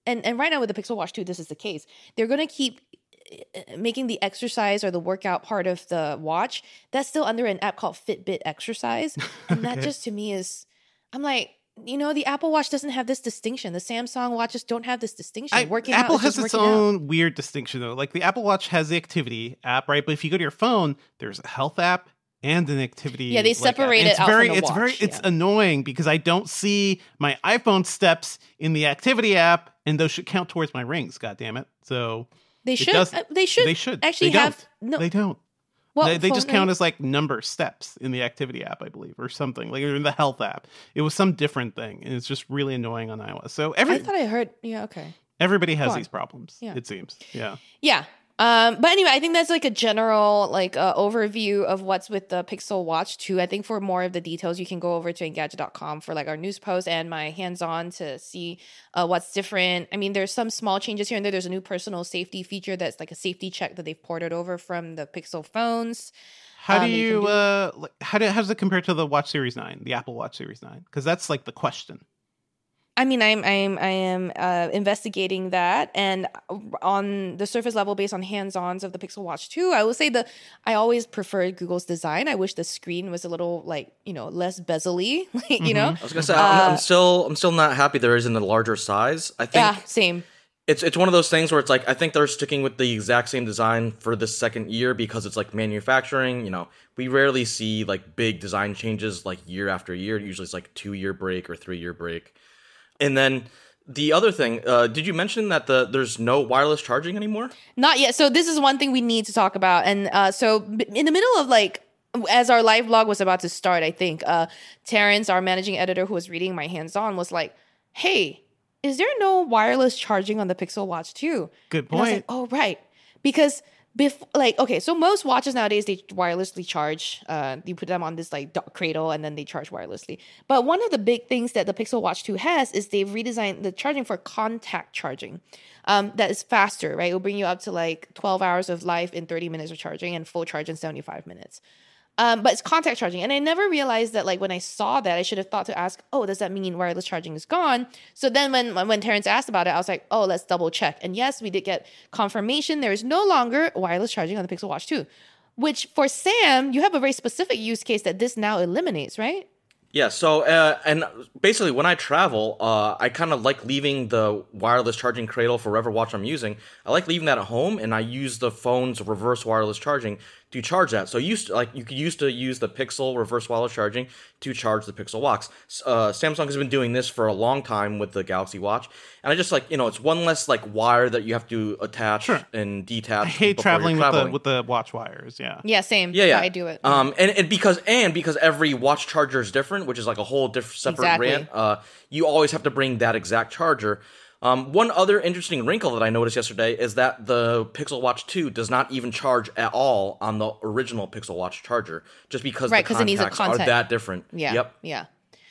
and, and right now with the Pixel Watch two, this is the case. They're going to keep making the exercise or the workout part of the watch. That's still under an app called Fitbit Exercise. And okay. that just to me is, I'm like, you know, the Apple Watch doesn't have this distinction. The Samsung watches don't have this distinction. I, working Apple out has its own out. weird distinction, though. Like the Apple Watch has the activity app, right? But if you go to your phone, there's a health app and an activity. Yeah, they separate like, it out very, from the it's watch. Very, yeah. It's annoying because I don't see my iPhone steps in the activity app, and those should count towards my rings. God damn it! So they should. Uh, they should. They should actually they have. No, they don't. Well, they, they just count as like number steps in the activity app, I believe, or something, like or in the health app. It was some different thing, and it's just really annoying on iOS. So every I thought I heard. Yeah, okay. Everybody has these problems. Yeah. It seems. Yeah. Yeah. Um, but anyway, I think that's like a general like uh, overview of what's with the Pixel Watch two. I think for more of the details, you can go over to Engadget dot com for like our news post and my hands-on to see uh, what's different. I mean, there's some small changes here and there. There's a new personal safety feature that's like a safety check that they've ported over from the Pixel phones. How do um, you, you do- uh, like, how, do, how does it compare to the Watch Series nine, the Apple Watch Series nine? Because that's like the question. I mean, I'm I'm I am uh, investigating that, and on the surface level, based on hands-ons of the Pixel Watch two, I will say the I always preferred Google's design. I wish the screen was a little like you know less bezel-y, like, you mm-hmm. know. I was gonna say uh, I'm, I'm still I'm still not happy there isn't a larger size. I think yeah, same. It's it's one of those things where it's like I think they're sticking with the exact same design for this second year because it's like manufacturing. You know, we rarely see like big design changes like year after year. Usually it's like two year break or three year break. And then the other thing, uh, did you mention that the there's no wireless charging anymore? Not yet. So this is one thing we need to talk about. And uh, so in the middle of like, as our live blog was about to start, I think, uh, Terrence, our managing editor who was reading my hands-on, was like, hey, is there no wireless charging on the Pixel Watch two? Good point. And I was like, oh, right. Because Bef- like okay, so most watches nowadays they wirelessly charge. Uh, you put them on this like dock cradle and then they charge wirelessly. But one of the big things that the Pixel Watch two has is they've redesigned the charging for contact charging. Um, that is faster, right? It'll bring you up to like twelve hours of life in thirty minutes of charging and full charge in seventy-five minutes. Um, but it's contact charging. And I never realized that, like, when I saw that, I should have thought to ask, oh, does that mean wireless charging is gone? So then when when Terrence asked about it, I was like, oh, let's double check. And yes, we did get confirmation. There is no longer wireless charging on the Pixel Watch two, which for Sam, you have a very specific use case that this now eliminates, right? Yeah, so, uh, and basically when I travel, uh, I kind of like leaving the wireless charging cradle for whatever watch I'm using. I like leaving that at home, and I use the phone's reverse wireless charging to charge that. So you used to, like you could used to use the Pixel reverse wireless charging to charge the Pixel Watch. Uh, Samsung has been doing this for a long time with the Galaxy Watch, and I just like you know it's one less like wire that you have to attach sure. and detach. I hate traveling, traveling with the with the watch wires. Yeah, yeah, same. Yeah, yeah. I do it. Um, and, and because and because every watch charger is different, which is like a whole different separate exactly. rant. Uh, you always have to bring that exact charger. Um, one other interesting wrinkle that I noticed yesterday is that the Pixel Watch two does not even charge at all on the original Pixel Watch charger, just because right, the contacts it needs a contact. are that different. Yeah. Yep. Yeah.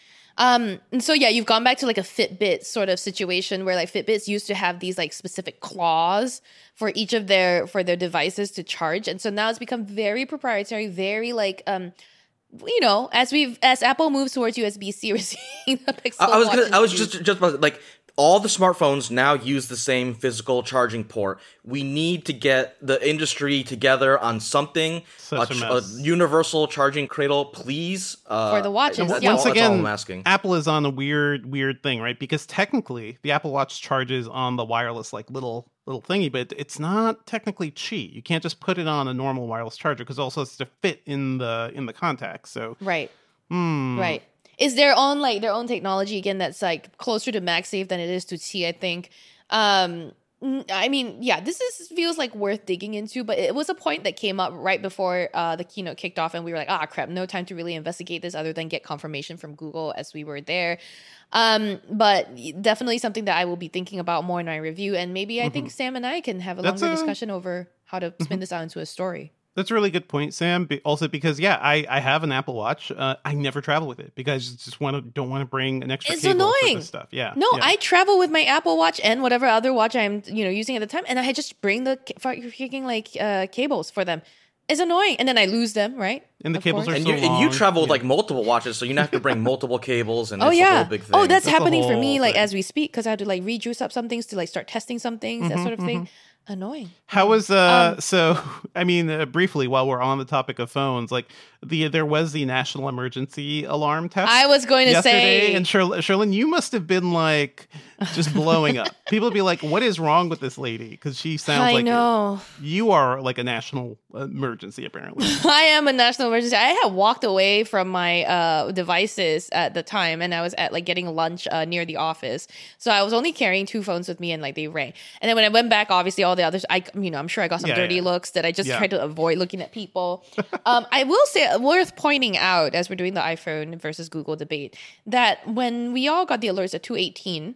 Um, and so yeah, you've gone back to like a Fitbit sort of situation where like Fitbits used to have these like specific claws for each of their for their devices to charge, and so now it's become very proprietary, very like um. You know, as we've as Apple moves towards U S B C, we're seeing the Pixel. I, I was gonna, I was used. just just about like all the smartphones now use the same physical charging port. We need to get the industry together on something, Such a, a, a universal charging cradle, please. Uh, For the watches, that's yeah. all- Once that's all again, I'm asking. Apple is on a weird, weird thing, right? Because technically, the Apple Watch charges on the wireless, like little, little thingy, but it's not technically Qi. You can't just put it on a normal wireless charger because it also has to fit in the in the contacts. So right, hmm. right. Is their own like their own technology again that's like closer to MagSafe than it is to Qi, I think. Um, I mean, yeah, this is feels like worth digging into, but it was a point that came up right before uh, the keynote kicked off, and we were like, ah, crap, no time to really investigate this other than get confirmation from Google as we were there. Um, but definitely something that I will be thinking about more in my review, and maybe I mm-hmm. think Sam and I can have a That's longer a... discussion over how to spin mm-hmm. this out into a story. That's a really good point, Sam. Also, because yeah, I, I have an Apple Watch. Uh, I never travel with it because I just want to don't want to bring an extra it's cable annoying. for this stuff. Yeah, no, yeah. I travel with my Apple Watch and whatever other watch I'm you know using at the time, and I just bring the freaking like uh, cables for them. It's annoying, and then I lose them, right? And the Of cables course. are And so you, and long. you travel with Yeah. like multiple watches, so you have to bring multiple cables, and Oh it's a yeah. whole big thing. Oh, that's, That's a happening for whole me. Like thing. as we speak, because I have to like rejuice up some things to like start testing some things, that sort of thing. Annoying. How was uh Um, so I mean uh, briefly while we're on the topic of phones, like the there was the national emergency alarm test I was going to yesterday, say. and Sherl- Sherlyn, you must have been like just blowing up. People would be like, "What is wrong with this lady?" Because she sounds I like know. you are like a national emergency apparently. I am a national emergency. I had walked away from my uh, devices at the time, and I was at like getting lunch uh, near the office. So I was only carrying two phones with me, and like they rang. And then when I went back, obviously all the others, I you know I'm sure I got some Yeah, dirty yeah. looks that I just Yeah. tried to avoid looking at people. um, I will say worth pointing out as we're doing the iPhone versus Google debate that when we all got the alerts at two eighteen.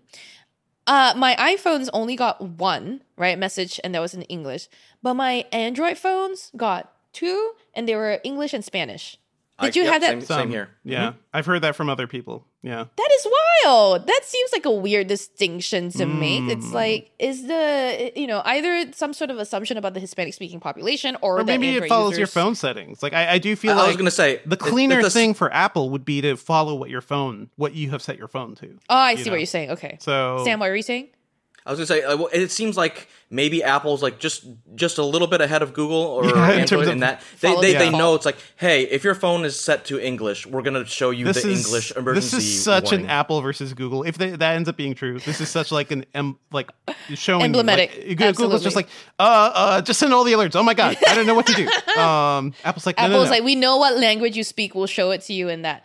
Uh, my iPhones only got one, right, message, and that was in English. But my Android phones got two, and they were English and Spanish. Did I- you yep, have that? Same, same Some- here. Yeah, I've heard that from other people. Yeah. That is wild. That seems like a weird distinction to make. It's Mm. like, is the, you know, either some sort of assumption about the Hispanic speaking population or, Or that maybe it Android follows your users- phone settings. Like I, I do feel I, like I was gonna say the it- cleaner it's a- thing for Apple would be to follow what your phone, what you have set your phone to. Oh, I you see know. what you're saying. Okay. So Sam, what were you saying? I was gonna say uh, well, it seems like maybe Apple's like just just a little bit ahead of Google or Yeah, in Android terms in of that they follow they, the they default. know it's like, hey, if your phone is set to English, we're gonna show you this the is English emergency. this is such warning. an Apple versus Google. If they, that ends up being true, this is such like an em, like showing you, Emblematic. Like, Google's Absolutely. just like uh uh just send all the alerts. Oh my god, I don't know what to do. Um, Apple's like no, no, Apple's no. like, we know what language you speak. We'll show it to you in that.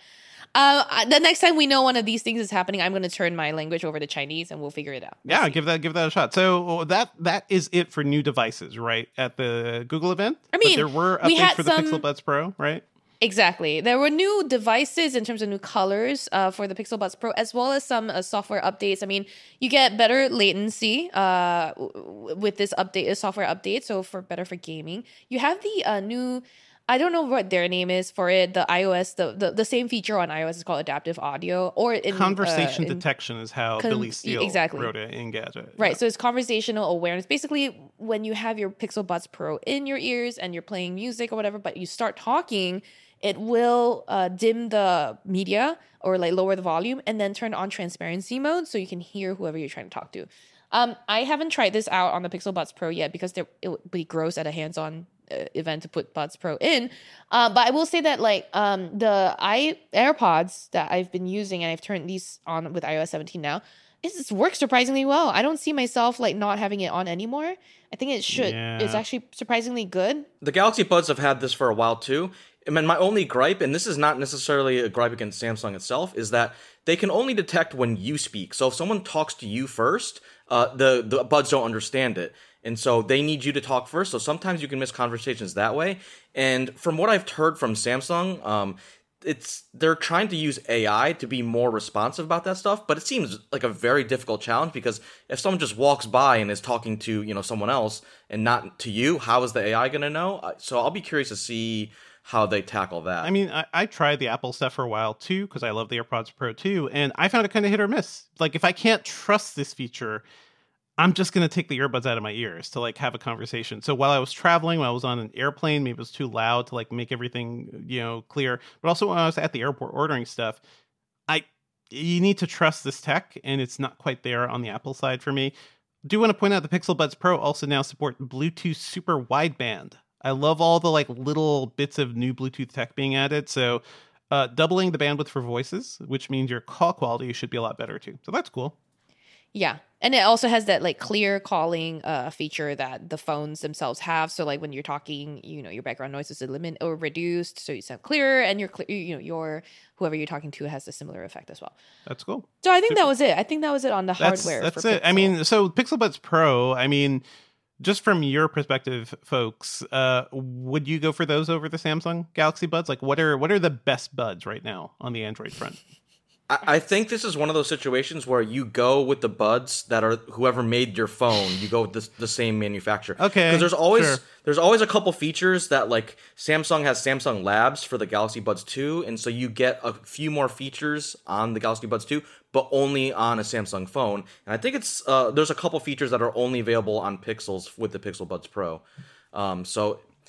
Uh, the next time we know one of these things is happening, I'm going to turn my language over to Chinese and we'll figure it out. We'll yeah, see. give that give that a shot. So that that is it for new devices, right? At the Google event. I But mean, there were we updates had for the some- Pixel Buds Pro, right? Exactly. There were new devices in terms of new colors uh, for the Pixel Buds Pro, as well as some uh, software updates. I mean, you get better latency uh, w- w- with this update, uh, software update, so for better for gaming. You have the uh, new, I don't know what their name is for it, the iOS, the, the, the same feature on iOS is called adaptive audio, or in Conversation uh, in- detection is how con- Billy Steele exactly. wrote it in Gadget. Right, Yeah. so it's conversational awareness. Basically, when you have your Pixel Buds Pro in your ears and you're playing music or whatever, but you start talking, it will uh, dim the media or like lower the volume and then turn on transparency mode so you can hear whoever you're trying to talk to. Um, I haven't tried this out on the Pixel Buds Pro yet because there- it would be gross at a hands-on uh, event to put Buds Pro in. Uh, but I will say that like um, the i AirPods that I've been using, and I've turned these on with iOS seventeen now, it just works surprisingly well. I don't see myself like not having it on anymore. I think it should. It's Yeah. actually surprisingly good. The Galaxy Buds have had this for a while too. I mean, my only gripe, and this is not necessarily a gripe against Samsung itself, is that they can only detect when you speak. So if someone talks to you first, uh, the the buds don't understand it, and so they need you to talk first. So sometimes you can miss conversations that way. And from what I've heard from Samsung, um, it's they're trying to use A I to be more responsive about that stuff, but it seems like a very difficult challenge because if someone just walks by and is talking to, you know, someone else and not to you, how is the A I going to know? Uh, So I'll be curious to see how they tackle that. I mean, I, I tried the Apple stuff for a while too because I love the AirPods Pro too, and I found it kind of hit or miss. Like if I can't trust this feature, I'm just gonna take the earbuds out of my ears to like have a conversation. So while I was traveling, when I was on an airplane, maybe it was too loud to like make everything, you know, clear. But also when I was at the airport ordering stuff, I you need to trust this tech, and it's not quite there on the Apple side for me. Do want to point out the Pixel Buds Pro also now support Bluetooth Super Wideband. I love all the like little bits of new Bluetooth tech being added. So uh, doubling the bandwidth for voices, which means your call quality should be a lot better too. So that's cool. Yeah. And it also has that like clear calling uh, feature that the phones themselves have. So like when you're talking, you know, your background noise is eliminated or reduced, so you sound clearer, and your clear, you know, your whoever you're talking to has a similar effect as well. That's cool. So I think that was it. I think that was it on the That's hardware. that's for it. I Pixel. mean, so Pixel Buds Pro. I mean, just from your perspective, folks, uh, would you go for those over the Samsung Galaxy Buds? Like, what are what are the best buds right now on the Android front? I, I think this is one of those situations where you go with the buds that are whoever made your phone. You go with the, the same manufacturer. Okay, because there's always sure. there's always a couple features that like Samsung has Samsung Labs for the Galaxy Buds two, and so you get a few more features on the Galaxy Buds two, but only on a Samsung phone. And I think it's uh, there's a couple features that are only available on Pixels with the Pixel Buds Pro. Um, so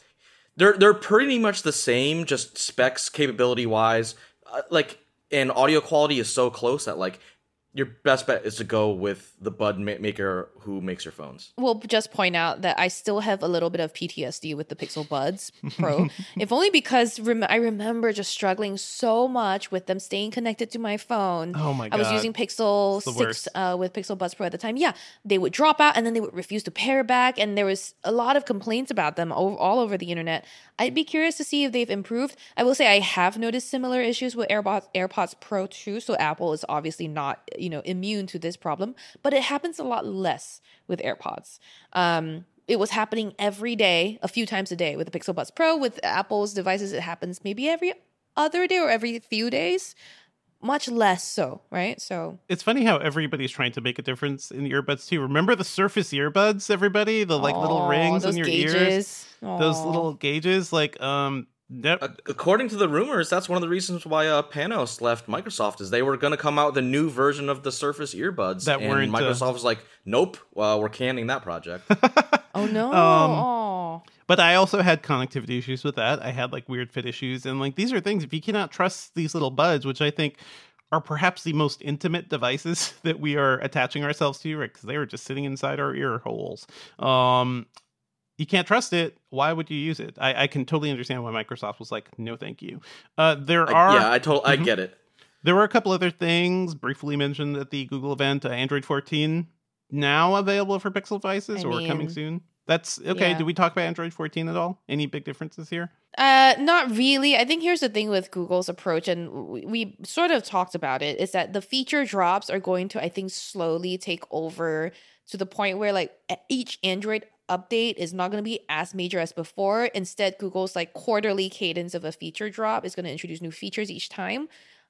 they're they're pretty much the same, just specs capability wise. Uh, like, and audio quality is so close that like your best bet is to go with the bud ma- maker who makes your phones. We'll just point out that I still have a little bit of P T S D with the Pixel Buds Pro, if only because rem- I remember just struggling so much with them staying connected to my phone. Oh my I was God. using Pixel It's the six worst. uh, with Pixel Buds Pro at the time. Yeah, they would drop out and then they would refuse to pair back, and there was a lot of complaints about them o- all over the internet. I'd be curious to see if they've improved. I will say I have noticed similar issues with AirPods, AirPods Pro too, so Apple is obviously not, you know, immune to this problem, but it happens a lot less with AirPods. Um, it was happening every day, a few times a day with the Pixel Buds Pro. With Apple's devices, it happens maybe every other day or every few days. Much less so, right? So It's funny how everybody's trying to make a difference in earbuds too. Remember the Surface earbuds, everybody? The like little Aw, rings those in your gauges. ears. Those Aw. little gauges, like um Yep. Uh, according to the rumors, that's one of the reasons why uh, Panos left Microsoft, is they were going to come out with a new version of the Surface earbuds. That and weren't, uh, Microsoft was like, nope, well, we're canning that project. Oh no! Um, Aw. But I also had connectivity issues with that. I had like weird fit issues. And like these are things, if you cannot trust these little buds, which I think are perhaps the most intimate devices that we are attaching ourselves to, right? Because they were just sitting inside our ear holes. Um, you can't trust it. Why would you use it? I, I can totally understand why Microsoft was like, no, thank you. Uh, there I- are. yeah, I told, I Mhm. get it. There were a couple other things briefly mentioned at the Google event. Uh, Android fourteen now available for Pixel devices I or coming mean, soon. That's okay. yeah. Did we talk about Android fourteen at all? Any big differences here? Uh, not really. I think here's the thing with Google's approach, and we, we sort of talked about it, is that the feature drops are going to, I think, slowly take over to the point where like e- each Android update is not going to be as major as before. Instead, Google's like quarterly cadence of a feature drop is going to introduce new features each time.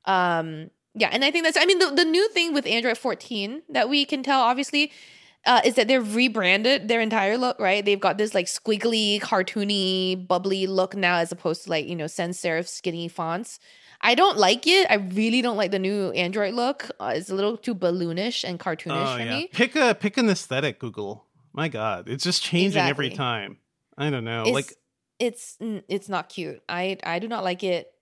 Um, yeah, and I think that's, I mean, the, the new thing with Android fourteen that we can tell, obviously, uh, is that they've rebranded their entire look, right? They've got this like squiggly, cartoony, bubbly look now, as opposed to like, you know, sans serif skinny fonts. I don't like it. I really don't like the new Android look. Uh, it's a little too balloonish and cartoonish Oh, for yeah. me. Pick a pick an aesthetic, Google. My God, it's just changing every Exactly. time. I don't know. It's, like it's mm, it's not cute. I I do not like it.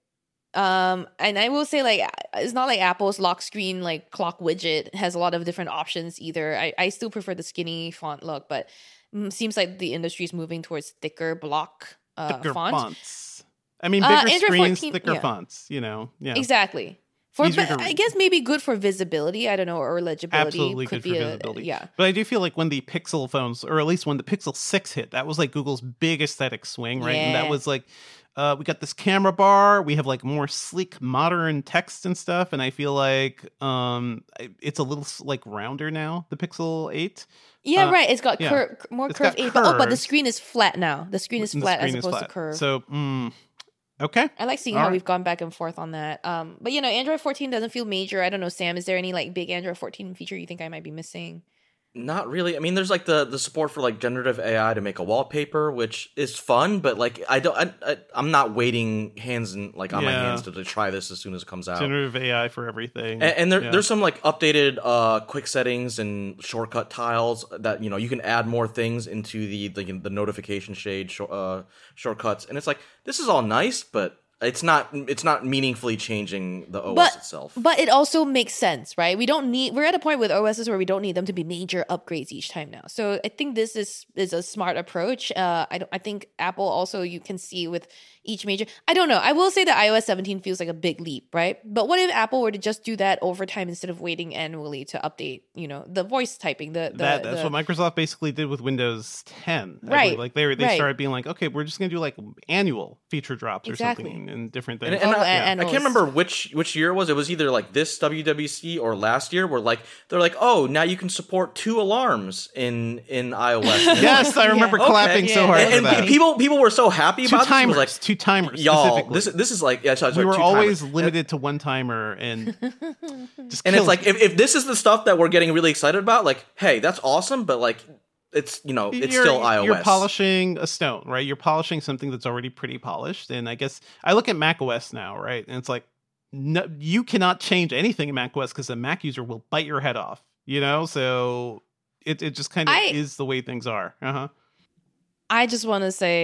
Um, and I will say, like, it's not like Apple's lock screen like clock widget has a lot of different options either. I I still prefer the skinny font look, but mm, seems like the industry is moving towards thicker block uh, thicker font. fonts. I mean, Uh, bigger Android screens, fourteen thicker yeah. fonts. You know, yeah, Exactly. For Easier but to I read. guess maybe good for visibility. I don't know, or legibility. absolutely could good for be a, visibility. yeah. But I do feel like when the Pixel phones, or at least when the Pixel six hit, that was like Google's big aesthetic swing, right? And that Yeah. was like, uh, we got this camera bar, we have like more sleek, modern text and stuff, and I feel like um, I- it's a little s- like rounder now. The Pixel eight. Yeah, Uh, right. It's got yeah. cur- more It's curved got edge. But, oh, but the curves. screen is flat now. The screen is and the flat screen as is opposed flat. to curve. So, mm, okay. I like seeing All how right. we've gone back and forth on that. Um, but you know, Android fourteen doesn't feel major. I don't know, Sam. Is there any like big Android fourteen feature you think I might be missing? Not really. I mean, there's like the the support for like generative A I to make a wallpaper, which is fun, but like I don't, I, I I'm not waiting hands and like on my Yeah. hands to, to try this as soon as it comes out. Generative A I for everything. And, and there, Yeah. there's some like updated uh, quick settings and shortcut tiles that you know you can add more things into the the, the notification shade sh- uh, shortcuts, and it's like this is all nice, but it's not it's not meaningfully changing the O S But itself. but it also makes sense, right? We don't need. We're at a point with O Ss where we don't need them to be major upgrades each time now. So I think this is is a smart approach. Uh, I don't. I think Apple also, you can see with each major. I don't know. I will say that i O S seventeen feels like a big leap, right? But what if Apple were to just do that over time instead of waiting annually to update? You know, the voice typing. The, the that that's the, what Microsoft basically did with Windows ten. I believe. Right, Like they they right. started being like, okay, we're just gonna do like annual feature drops or Exactly. something and different And, things. and Oh, I, and- I and can't was- remember which which year it was. It was either like this W W C or last year, where like they're like, oh, now you can support two alarms in in iOS. And Yes, I Yeah. remember Okay. clapping so Yeah. hard and, for and that. pe- people people were so happy two about this. It timers, was like, two timers. y'all, specifically. this this is like yeah, sorry, we sorry, were two always timers. limited to one timer and just And kills it's like me. if, if this is the stuff that we're getting really excited about, like, hey, that's awesome, but like it's you know, it's you're, still iOS. You're polishing a stone, right? You're polishing something that's already pretty polished. And I guess I look at macOS now, right? And it's like, no, you cannot change anything in macOS because a Mac user will bite your head off, you know? So it, it just kind of I- is the way things are. Uh-huh. I just want to say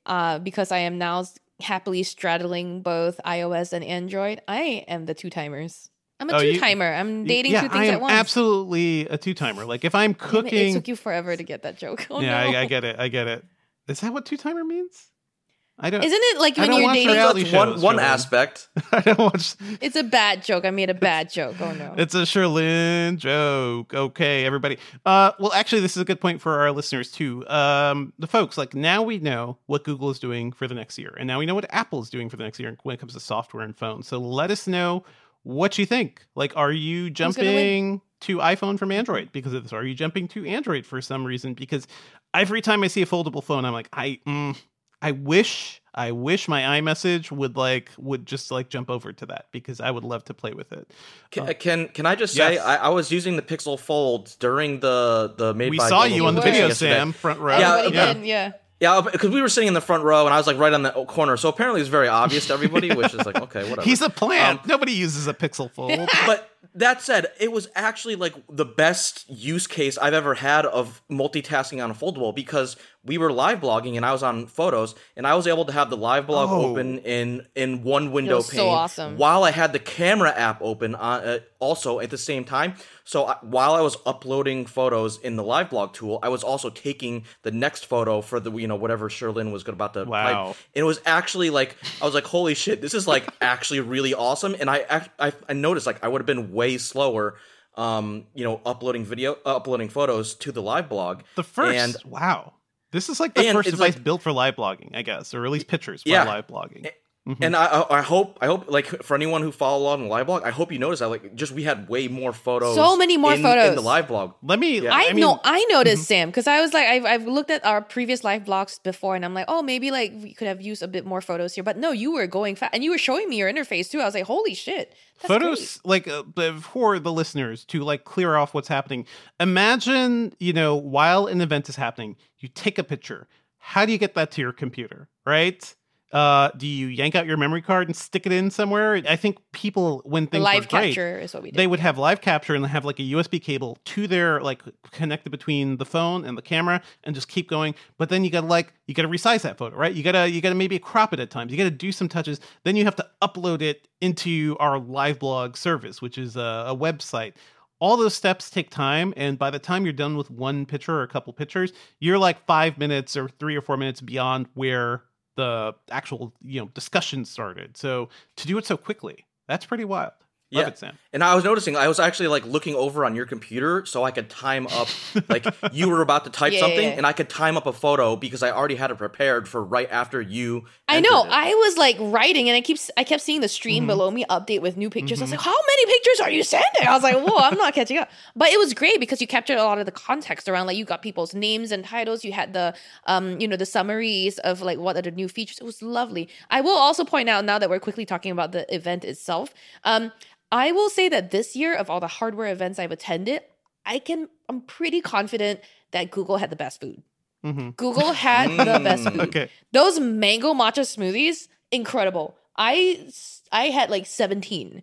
uh, because I am now happily straddling both iOS and Android. I am the two timers. I'm a Oh, you- two timer. I'm dating yeah, two I things am at once. absolutely a two timer. Like if I'm Damn it, cooking, It took you forever to get that joke. Oh yeah, no. I, I get it. I get it. Is that what two timer means? I don't. Isn't it like I when don't you're watch dating? reality That's one shows, one Sherlyn. aspect. I don't watch. It's a bad joke. I made a bad joke. Oh no. It's a Sherlyn joke. Okay, everybody. Uh, well, actually, this is a good point for our listeners too. Um, the folks, like now we know what Google is doing for the next year, and now we know what Apple is doing for the next year when it comes to software and phones. So let us know what you think. Like, are you gonna jumping to iPhone from Android because of this? Are you jumping to Android for some reason? Because every time I see a foldable phone, I'm like, I, mm, I wish, I wish my iMessage would like would just like jump over to that because I would love to play with it. Can Uh, can, can I just say yes. I, I was using the Pixel Fold during the the made we by saw Google you on the You video, were. yesterday. Sam, front row. Yeah, Everybody yeah. did, yeah. Yeah, because we were sitting in the front row and I was like right on the corner, so apparently it's very obvious to everybody, which is like okay, whatever. He's a plant. Um, Nobody uses a Pixel Fold. But that said, it was actually like the best use case I've ever had of multitasking on a foldable because we were live blogging and I was on photos and I was able to have the live blog Oh. open in in one window was so pane awesome. while I had the camera app open on, uh, also at the same time. So I, while I was uploading photos in the live blog tool, I was also taking the next photo for the you know whatever Sherlyn was about to Wow. type. And it was actually like I was like, holy shit, this is like actually really awesome. And I act- I, I noticed like I would have been way slower, um, you know, uploading video, uh, uploading photos to the live blog. The first, and wow. This is like the and first it's device like- built for live blogging, I guess, or at least pictures for Yeah. live blogging. Mhm. and I, I I hope I hope like for anyone who followed along the live blog, I hope you noticed that like just we had way more photos, So many more in, photos. in the live blog. Let me. Yeah. I, I mean, know I noticed Sam because I was like I've I've looked at our previous live blogs before and I'm like oh maybe like we could have used a bit more photos here but no you were going fast and you were showing me your interface too. I was like holy shit that's photos great. like uh, b- for the listeners to like clear off what's happening. Imagine, you know, while an event is happening, you take a picture. How do you get that to your computer, right? Uh, do you yank out your memory card and stick it in somewhere? I think people, when The things live were great, capture is what we did. they would have live capture and have like a U S B cable to their like connected between the phone and the camera and just keep going. But then you gotta like you gotta resize that photo, right? You gotta you gotta maybe crop it at times. You gotta do some touches. Then you have to upload it into our live blog service, which is a, a website. All those steps take time, and by the time you're done with one picture or a couple pictures, you're like five minutes or three or four minutes beyond where the actual you know discussion started. So to do it so quickly, that's pretty wild. Love Yeah. it, Sam. And I was noticing, I was actually like looking over on your computer so I could time up, like you were about to type Yeah, something, yeah, yeah. and I could time up a photo because I already had it prepared for right after you. I entered know. it. I was like writing, and I keep I kept seeing the stream Mhm. below me update with new pictures. I was Mhm. like, "How many pictures are you sending?" I was like, "Whoa, I'm not catching up." But it was great because you captured a lot of the context around. Like, you got people's names and titles. You had the, um, you know, the summaries of like what are the new features. It was lovely. I will also point out now that we're quickly talking about the event itself. Um, I will say that this year, of all the hardware events I've attended, I can I'm pretty confident that Google had the best food. Mm-hmm. Google had the best Mm. food. Okay. Those mango matcha smoothies, incredible. I I had like seventeen.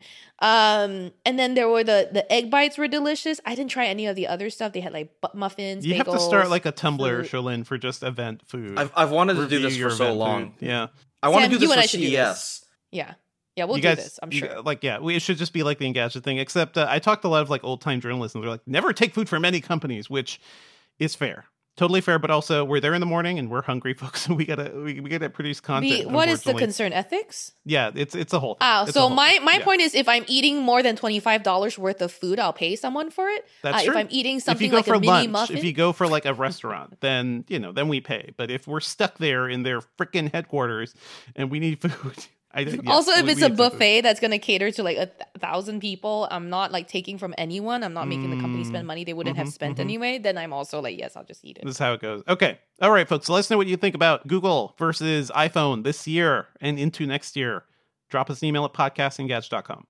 Um, and then there were the the egg bites were delicious. I didn't try any of the other stuff. They had like bu- muffins, You have to bagels, start like a Tumblr, fruit. Sherlyn, for just event food. I've, I've wanted to do Review this your for so event long. food. Yeah. I want to Sam, do you this and I for should do C E S. this. Yeah. Yeah, we'll you do guys, this, I'm you- sure. Like, yeah, we, it should just be like the Engadget thing, except uh, I talked to a lot of like old time journalists and they're like, never take food from any companies, which is fair. Totally fair, but also we're there in the morning and we're hungry, folks. So we gotta we, we gotta produce content. Be, what is the unfortunately. concern? Ethics? Yeah, it's it's a whole thing. Ah, It's a so whole my, thing. my Yeah. point is if I'm eating more than twenty-five dollars worth of food, I'll pay someone for it. That's uh, true. If I'm eating if something you go like for a mini lunch, muffin. if you go for like a restaurant, then you know, then we pay. But if we're stuck there in their freaking headquarters and we need food, I yeah, also, if we- it's we a need some food. buffet that's going to cater to like a th- thousand people, I'm not like taking from anyone. I'm not making the company Mm. spend money they wouldn't have Mhm, spent mhm. anyway. Then I'm also like, yes, I'll just eat it. This is how it goes. Okay. All right, folks. Let us know what you think about Google versus iPhone this year and into next year. Drop us an email at podcast engadget dot com.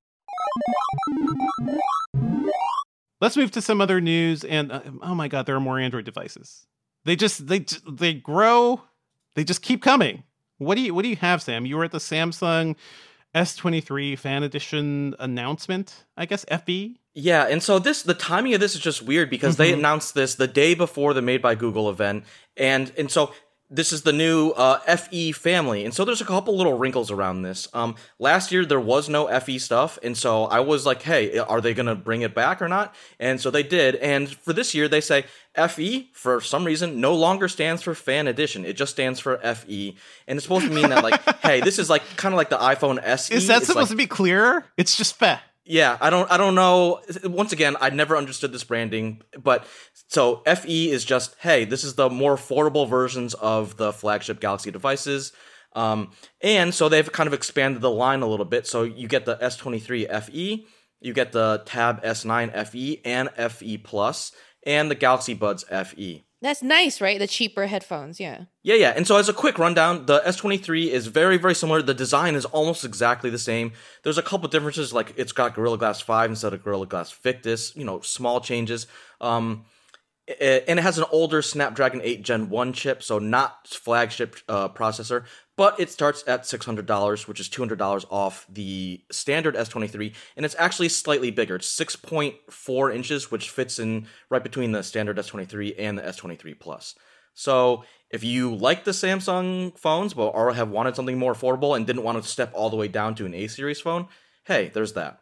Let's move to some other news. And uh, oh my God, there are more Android devices. They just they j- they grow. They just keep coming. What do you what do you have, Sam? You were at the Samsung S twenty-three Fan Edition announcement, I guess. F B. Yeah, and so this the timing of this is just weird because they Mhm. announced this the day before the Made by Google event, and and so this is the new uh, F E family, and so there's a couple little wrinkles around this. Um, last year there was no F E stuff, and so I was like, "Hey, are they gonna bring it back or not?" And so they did. And for this year, they say F E for some reason no longer stands for Fan Edition. It just stands for F E, and it's supposed to mean that like, hey, this is like kind of like the iPhone S E. Is that It's supposed like, to be clearer? It's just F E. Yeah, I don't I don't know. Once again, I never understood this branding, but so F E is just, hey, this is the more affordable versions of the flagship Galaxy devices. Um, and so they've kind of expanded the line a little bit. So you get the S twenty-three F E, you get the Tab S nine F E and F E Plus, and the Galaxy Buds F E. That's nice, right? The cheaper headphones, yeah. Yeah, yeah. And so as a quick rundown, the S twenty-three is very, very similar. The design is almost exactly the same. There's a couple differences, like it's got Gorilla Glass five instead of Gorilla Glass Victus, you know, small changes. Um, and it has an older Snapdragon eight Gen one chip, so not flagship uh, processor, but it starts at six hundred dollars, which is two hundred dollars off the standard S twenty-three, and it's actually slightly bigger. It's six point four inches, which fits in right between the standard S twenty-three and the S twenty-three Plus. So if you like the Samsung phones, but or have wanted something more affordable and didn't want to step all the way down to an A-series phone, hey, there's that.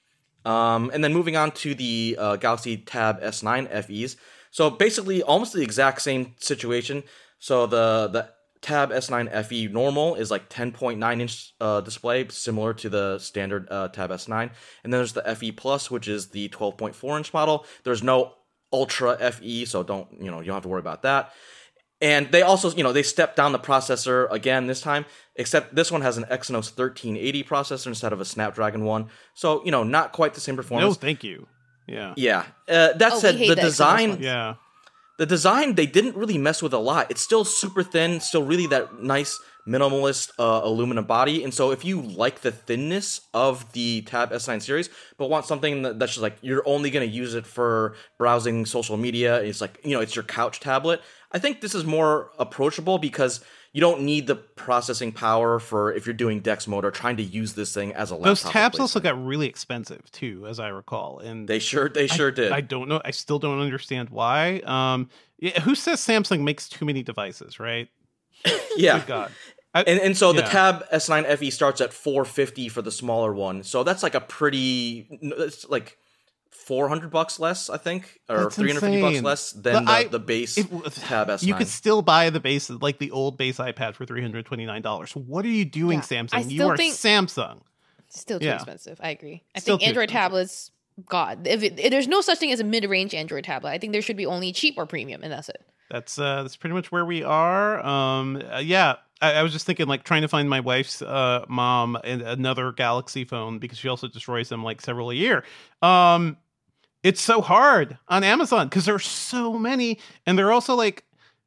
Um, and then moving on to the uh, Galaxy Tab S nine F Es. So basically, almost the exact same situation. So the the Tab S nine F E normal is like ten point nine inch uh, display, similar to the standard uh, Tab S nine. And then there's the F E Plus, which is the twelve point four inch model. There's no Ultra F E, so don't you know you don't have to worry about that. And they also, you know, they stepped down the processor again this time, except this one has an Exynos thirteen eighty processor instead of a Snapdragon one. So, you know, not quite the same performance. No, thank you. Yeah. Yeah. Uh, that Oh, said, we hate the the Exynos design, ones. Yeah. the design, they didn't really mess with a lot. It's still super thin, still really that nice minimalist uh, aluminum body. And so if you like the thinness of the Tab S nine series, but want something that, that's just like, you're only going to use it for browsing social media, it's like, you know, it's your couch tablet. I think this is more approachable because you don't need the processing power for if you're doing Dex mode or trying to use this thing as a laptop. Those tabs replacement. also got really expensive too, as I recall. And They sure, they sure I, did. I don't know. I still don't understand why. Um, yeah, who says Samsung makes too many devices, right? yeah. Good God. I, And and so the yeah. Tab S nine F E starts at four hundred fifty dollars for the smaller one. So that's like a pretty, it's like four hundred bucks less, I think, or That's three hundred fifty bucks insane. less than But the, I- the base it- Tab S nine. You could still buy the base, like the old base iPad, for three hundred twenty-nine dollars. What are you doing, Yeah, Samsung? I You still are think- Samsung. Still too Yeah. expensive. I agree. I Still think too Android expensive. tablets, God, if, it, if there's no such thing as a mid-range Android tablet. I think there should be only cheap or premium, and that's it. That's uh, that's pretty much where we are. Um, uh, yeah, I, I was just thinking, like, trying to find my wife's uh mom and another Galaxy phone because she also destroys them like several a year. Um, it's so hard on Amazon because there's so many, and they're also like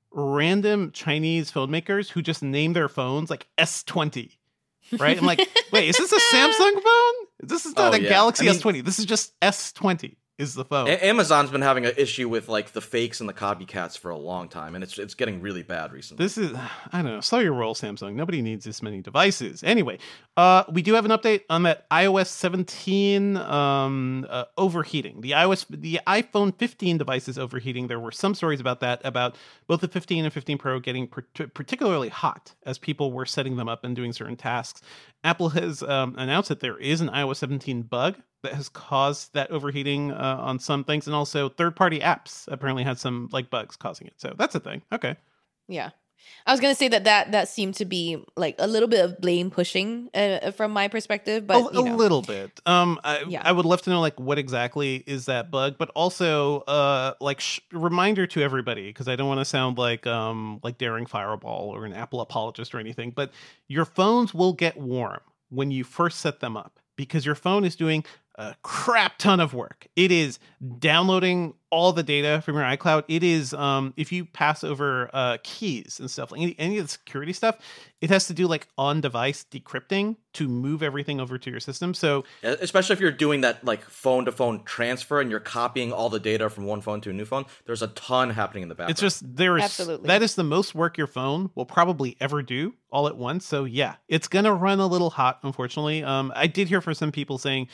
random Chinese phone makers who just name their phones like S twenty. Right? I'm like, wait, is this a Samsung phone? This is not Oh, a yeah. Galaxy I mean- S twenty. This is just S twenty is the phone. A- Amazon's been having an issue with like the fakes and the copycats for a long time, and it's it's getting really bad recently. This is, I don't know, slow your roll, Samsung. Nobody needs this many devices. Anyway, uh, we do have an update on that i O S seventeen um, uh, overheating. The iOS, the iPhone fifteen devices overheating. There were some stories about that, about both the fifteen and fifteen Pro getting part- particularly hot as people were setting them up and doing certain tasks. Apple has um, announced that there is an i O S seventeen bug that has caused that overheating uh, on some things, and also third-party apps apparently had some like bugs causing it. So that's a thing. Okay. Yeah. I was gonna say that that, that seemed to be like a little bit of blame pushing uh, from my perspective, but a, you a know. little bit. Um, I, Yeah. I would love to know like what exactly is that bug, but also uh, like sh- reminder to everybody, because I don't want to sound like um like Daring Fireball or an Apple apologist or anything. But your phones will get warm when you first set them up because your phone is doing a crap ton of work. It is downloading all the data from your iCloud. It is, um, if you pass over uh, keys and stuff, like any, any of the security stuff, it has to do like on-device decrypting to move everything over to your system. So Especially if you're doing that like phone to phone transfer and you're copying all the data from one phone to a new phone, there's a ton happening in the background. it's just, there is, Absolutely. that is the most work your phone will probably ever do all at once. So yeah, it's going to run a little hot, unfortunately. Um, I did hear from some people saying the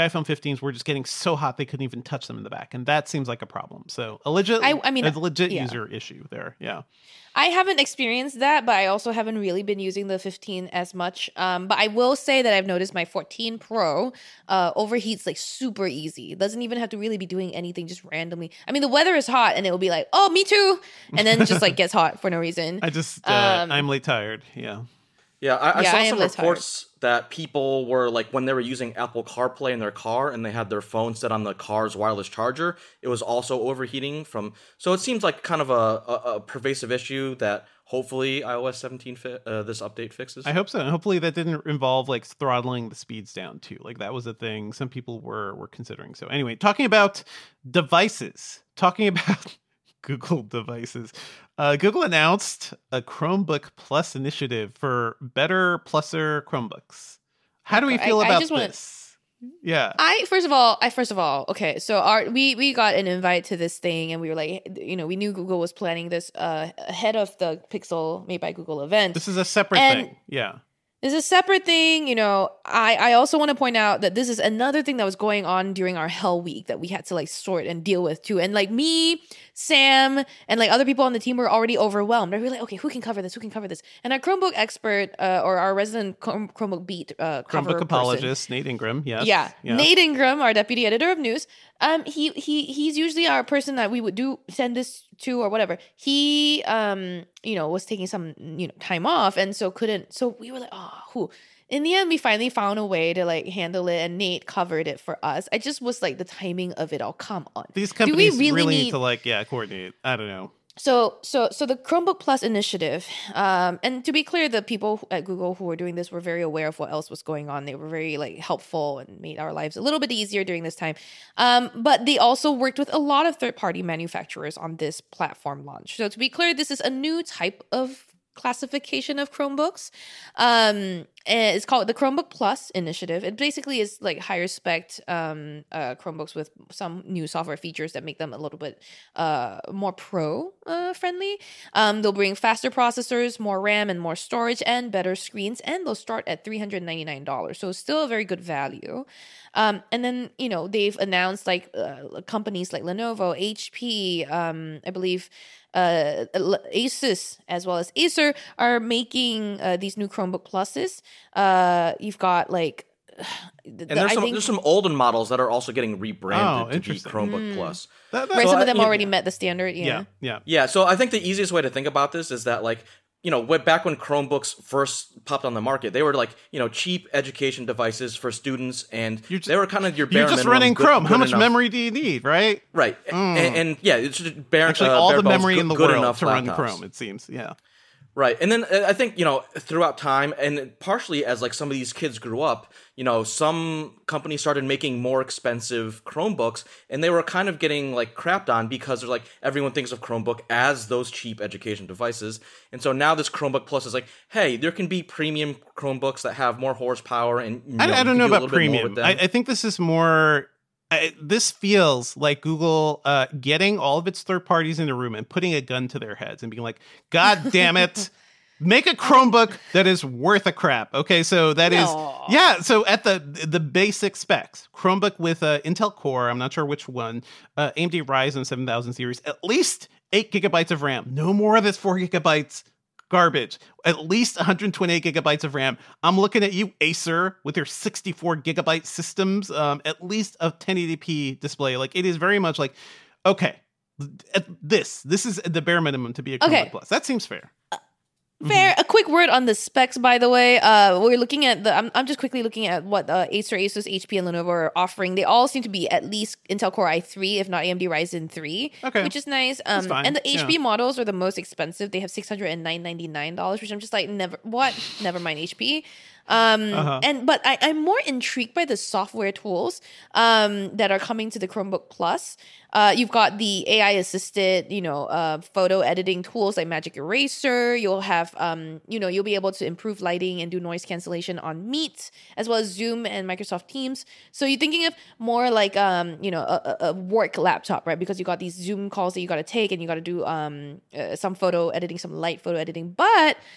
iPhone fifteens were just getting so hot they couldn't even touch them in the back, and that seems like a problem. So a legit, I, I mean, a legit yeah. user issue there. Yeah. I haven't experienced that, but I also haven't really been using the fifteen as much. Um, but I will say that I've noticed my fourteen Pro uh, overheats like super easy. It doesn't even have to really be doing anything, just randomly. I mean, the weather is hot, and it will be like, "Oh, me too," and then just like gets hot for no reason. I just, uh, Um, I'm late tired. Yeah. Yeah, I, I Yeah, saw I am some less reports that people were like, when they were using Apple CarPlay in their car and they had their phone set on the car's wireless charger, it was also overheating from. So it seems like kind of a, a, a pervasive issue that hopefully iOS seventeen fi- uh, this update fixes. I hope so. And hopefully that didn't involve like throttling the speeds down too. Like that was a thing some people were were considering. So anyway, talking about devices, talking about Google devices. Uh, Google announced a Chromebook Plus initiative for better pluser Chromebooks. How do we Okay, feel I- I about just wanna- this? Yeah. I first of all, I first of all, okay. So our we we got an invite to this thing, and we were like, you know, we knew Google was planning this uh, ahead of the Pixel Made by Google event. This is a separate And- thing. Yeah. This is a separate thing, you know. I, I also want to point out that this is another thing that was going on during our Hell Week that we had to like sort and deal with too. And like me, Sam, and like other people on the team were already overwhelmed. We were like, okay, who can cover this? Who can cover this? And our Chromebook expert uh, or our resident Chrome, Chromebook beat uh, cover Chromebook person- apologist, Nate Ingram. Yes. Yeah. Nate Ingram, our deputy editor of news. Um, he he he's usually our person that we would do send this to or whatever. He um, you know, was taking some you know time off and so couldn't. So we were like, oh, who? In the end, we finally found a way to like handle it, and Nate covered it for us. I just was like the timing of it all. Come on, These Do we companies really, really need need- to like, yeah, coordinate. I don't know. So, so, so the Chromebook Plus initiative, um, and to be clear, the people at Google who were doing this were very aware of what else was going on. They were very like helpful and made our lives a little bit easier during this time. Um, but they also worked with a lot of third-party manufacturers on this platform launch. So to be clear, this is a new type of classification of Chromebooks. Um, and it's called the Chromebook Plus initiative. It basically is like higher spec um, uh, Chromebooks with some new software features that make them a little bit uh, more pro uh, friendly. Um, they'll bring faster processors, more RAM, and more storage, and better screens. And they'll start at three hundred ninety-nine dollars. So still a very good value. Um, and then, you know, they've announced like uh, companies like Lenovo, H P, um, I believe uh, Asus, as well as Acer are making uh, these new Chromebook Pluses. Uh, you've got like, the, And there's I some think, there's some olden models that are also getting Oh, rebranded to be interesting. Chromebook Plus. That- that- right, so some I- of them yeah. already met the standard. Yeah. yeah. Yeah. Yeah, so I think the easiest way to think about this is that like, you know, when- back when Chromebooks first popped on the market, they were like, you know, cheap education devices for students, and You're just- they were kind of your bare You're just minimum, running good- Chrome. good How much enough- memory do you need, right? Right, Mm. and, and yeah, it's just bare, Actually, uh, all bare the bones, memory good- in the good world enough to run laptops. Chrome, it seems. Yeah. Right. And then uh, I think, you know, throughout time and partially as like some of these kids grew up, you know, some companies started making more expensive Chromebooks, and they were kind of getting like crapped on because they're like everyone thinks of Chromebook as those cheap education devices. And so now this Chromebook Plus is like, hey, there can be premium Chromebooks that have more horsepower and you I, know, I you don't can know do a about little bit more premium. with them. I, I think this is more. I, this feels like Google uh, getting all of its third parties in a room and putting a gun to their heads and being like, "God damn it, make a Chromebook that is worth a crap." Okay, so that is No. yeah. So at the the basic specs, Chromebook with uh, Intel Core, I'm not sure which one, uh, A M D Ryzen seven thousand series, at least eight gigabytes of RAM, no more of this four gigabytes. Garbage. At least one hundred twenty-eight gigabytes of RAM. I'm looking at you, Acer, with your sixty-four gigabyte systems. Um, at least a ten eighty p display. Like it is very much like, okay, at this this is the bare minimum to be a Chromebook Okay. Plus. That seems fair. Fair. A quick word on the specs, by the way. Uh, we're looking at the. I'm, I'm just quickly looking at what uh, Acer, Asus, H P, and Lenovo are offering. They all seem to be at least Intel Core i three, if not A M D Ryzen three, Okay. which is nice. Um, fine, and the H P yeah. models are the most expensive. They have six hundred and nine ninety nine dollars, which I'm just like never. What? Never mind H P. Um, Uh-huh. and but I, I'm more intrigued by the software tools um, that are coming to the Chromebook Plus. Uh, you've got the A I assisted, you know, uh, photo editing tools like Magic Eraser. You'll have, um, you know, you'll be able to improve lighting and do noise cancellation on Meet, as well as Zoom and Microsoft Teams. So you're thinking of more like, um, you know, a, a a work laptop, right? Because you got these Zoom calls that you got to take, and you got to do um, uh, some photo editing, some light photo editing, but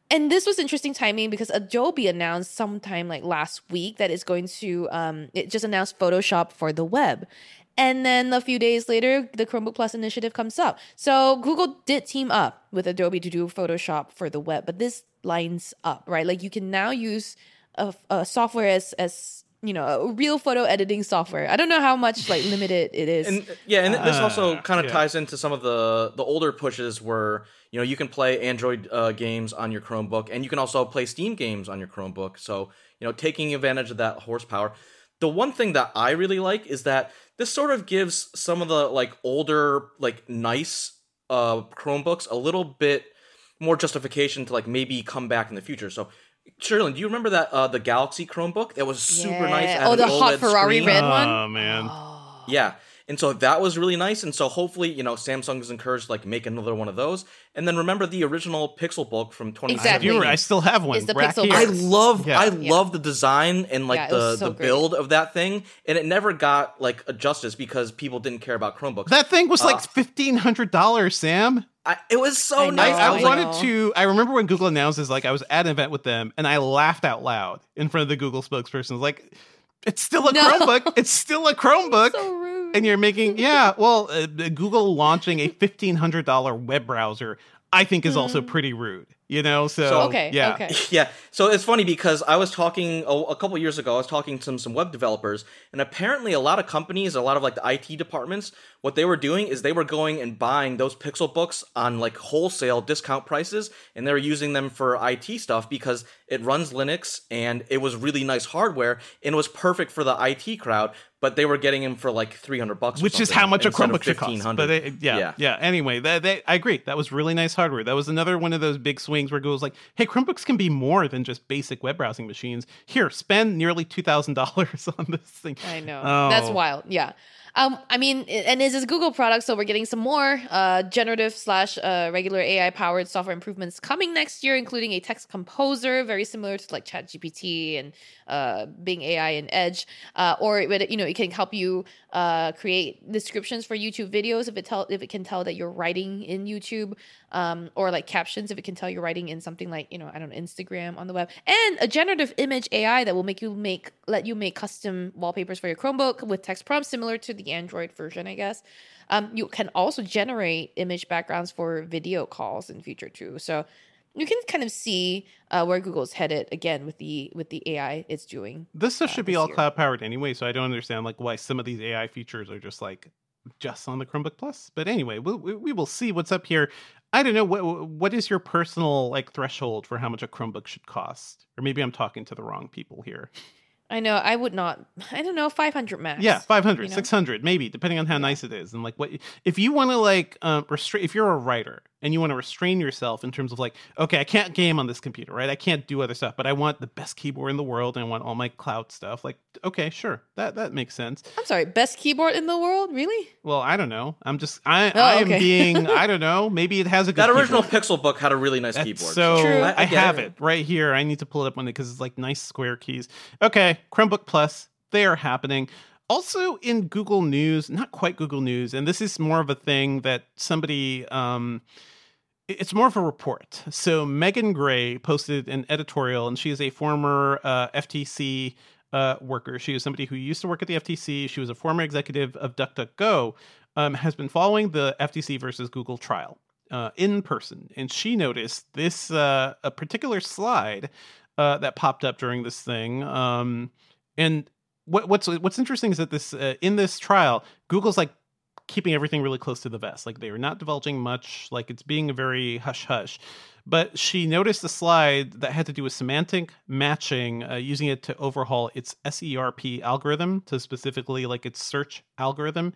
And this was interesting timing because Adobe announced sometime like last week that it's going to, um, it just announced Photoshop for the web. And then a few days later, the Chromebook Plus initiative comes up. So Google did team up with Adobe to do Photoshop for the web, but this lines up, right? Like you can now use a, a software as, as you know, a real photo editing software. I don't know how much like limited it is. And yeah, and this also Uh, kind of yeah. ties into some of the the older pushes where, you know, you can play Android uh, games on your Chromebook, and you can also play Steam games on your Chromebook. So, you know, taking advantage of that horsepower. The one thing that I really like is that this sort of gives some of the like older, like nice uh Chromebooks a little bit more justification to like maybe come back in the future. So Sherilyn, do you remember that uh the Galaxy Chromebook? That was super nice. It had Oh, an the hot OLED Ferrari screen. red one? Oh man. Yeah. And so that was really nice. And so hopefully, you know, Samsung is encouraged to like make another one of those. And then remember the original Pixelbook from twenty seventeen. Exactly. You're right, I still have one. Is the right Pixel here. I Book. love Yeah. I Yeah. love the design and like Yeah, it the, was so the great. build of that thing. And it never got like a justice because people didn't care about Chromebooks. That thing was like Uh, fifteen hundred dollars, Sam. I, it was so I know, nice. I, I was know. like, wanted to. I remember when Google announced this. Like, I was at an event with them, and I laughed out loud in front of the Google spokesperson. I was like, "It's still a No. Chromebook. It's still a Chromebook." So rude. And you're making, yeah. Well, uh, Google launching a fifteen hundred dollar web browser, I think, is also pretty rude. You know, so, So- okay, yeah. okay. yeah. So it's funny because I was talking a, a couple years ago. I was talking to some, some web developers, and apparently a lot of companies, a lot of like the I T departments, what they were doing is they were going and buying those Pixel books on like wholesale discount prices, and they were using them for I T stuff because it runs Linux and it was really nice hardware and it was perfect for the I T crowd. But they were getting them for like three hundred bucks, or Which is something how much a instead of Chromebook should cost. fifteen hundred. But it, yeah, yeah, Yeah. Anyway, that, that, I agree. That was really nice hardware. That was another one of those big swings where Google's like, hey, Chromebooks can be more than just basic web browsing machines. Here, spend nearly two thousand dollars on this thing. I know. Oh. That's wild. Yeah. Um, I mean, and this is a Google product, so we're getting some more uh, generative slash uh, regular A I powered software improvements coming next year, including a text composer, very similar to like ChatGPT and uh, Bing A I and Edge, uh, or it, you know, it can help you uh, create descriptions for YouTube videos if it tell if it can tell that you're writing in YouTube, um, or like captions if it can tell you're writing in something like, you know, I don't know, Instagram on the web, and a generative image A I that will make you make let you make custom wallpapers for your Chromebook with text prompts similar to the Android version, I guess. Um, you can also generate image backgrounds for video calls in future too. So you can kind of see uh, where Google's headed again with the with the A I it's doing. This stuff uh, should be this all year. cloud powered anyway, so I don't understand like why some of these A I features are just like just on the Chromebook Plus. But anyway, we'll, we we will see what's up here. I don't know what what is your personal like threshold for how much a Chromebook should cost, or maybe I'm talking to the wrong people here. I know I would not. I don't know, five hundred max. Yeah, five hundred, you know? six hundred, maybe, depending on how nice it is. And like what if you want to like um restrain if you're a writer and you want to restrain yourself in terms of like, okay, I can't game on this computer, right? I can't do other stuff, but I want the best keyboard in the world and I want all my cloud stuff. Like, okay, sure. That that makes sense. I'm sorry, best keyboard in the world, really? Well, I don't know. I'm just I Oh, I am okay. being I don't know. Maybe it has a good That original keyboard. Pixel book had a really nice That's keyboard. So True. I, I- I get have it. it right here. I need to pull it up on it because it's like nice square keys. Okay, Chromebook Plus, they are happening. Also in Google News, not quite Google News, and this is more of a thing that somebody um it- it's more of a report. So Megan Gray posted an editorial, and she is a former uh, F T C uh, worker. She is somebody who used to work at the F T C. She was a former executive of DuckDuckGo, um, has been following the F T C versus Google trial uh, in person. And she noticed this, uh, a particular slide uh, that popped up during this thing. Um, and what, what's what's interesting is that this uh, in this trial, Google's like keeping everything really close to the vest. Like they are not divulging much. Like it's being a very hush hush. But she noticed a slide that had to do with semantic matching, uh, using it to overhaul its S E R P algorithm to specifically like its search algorithm.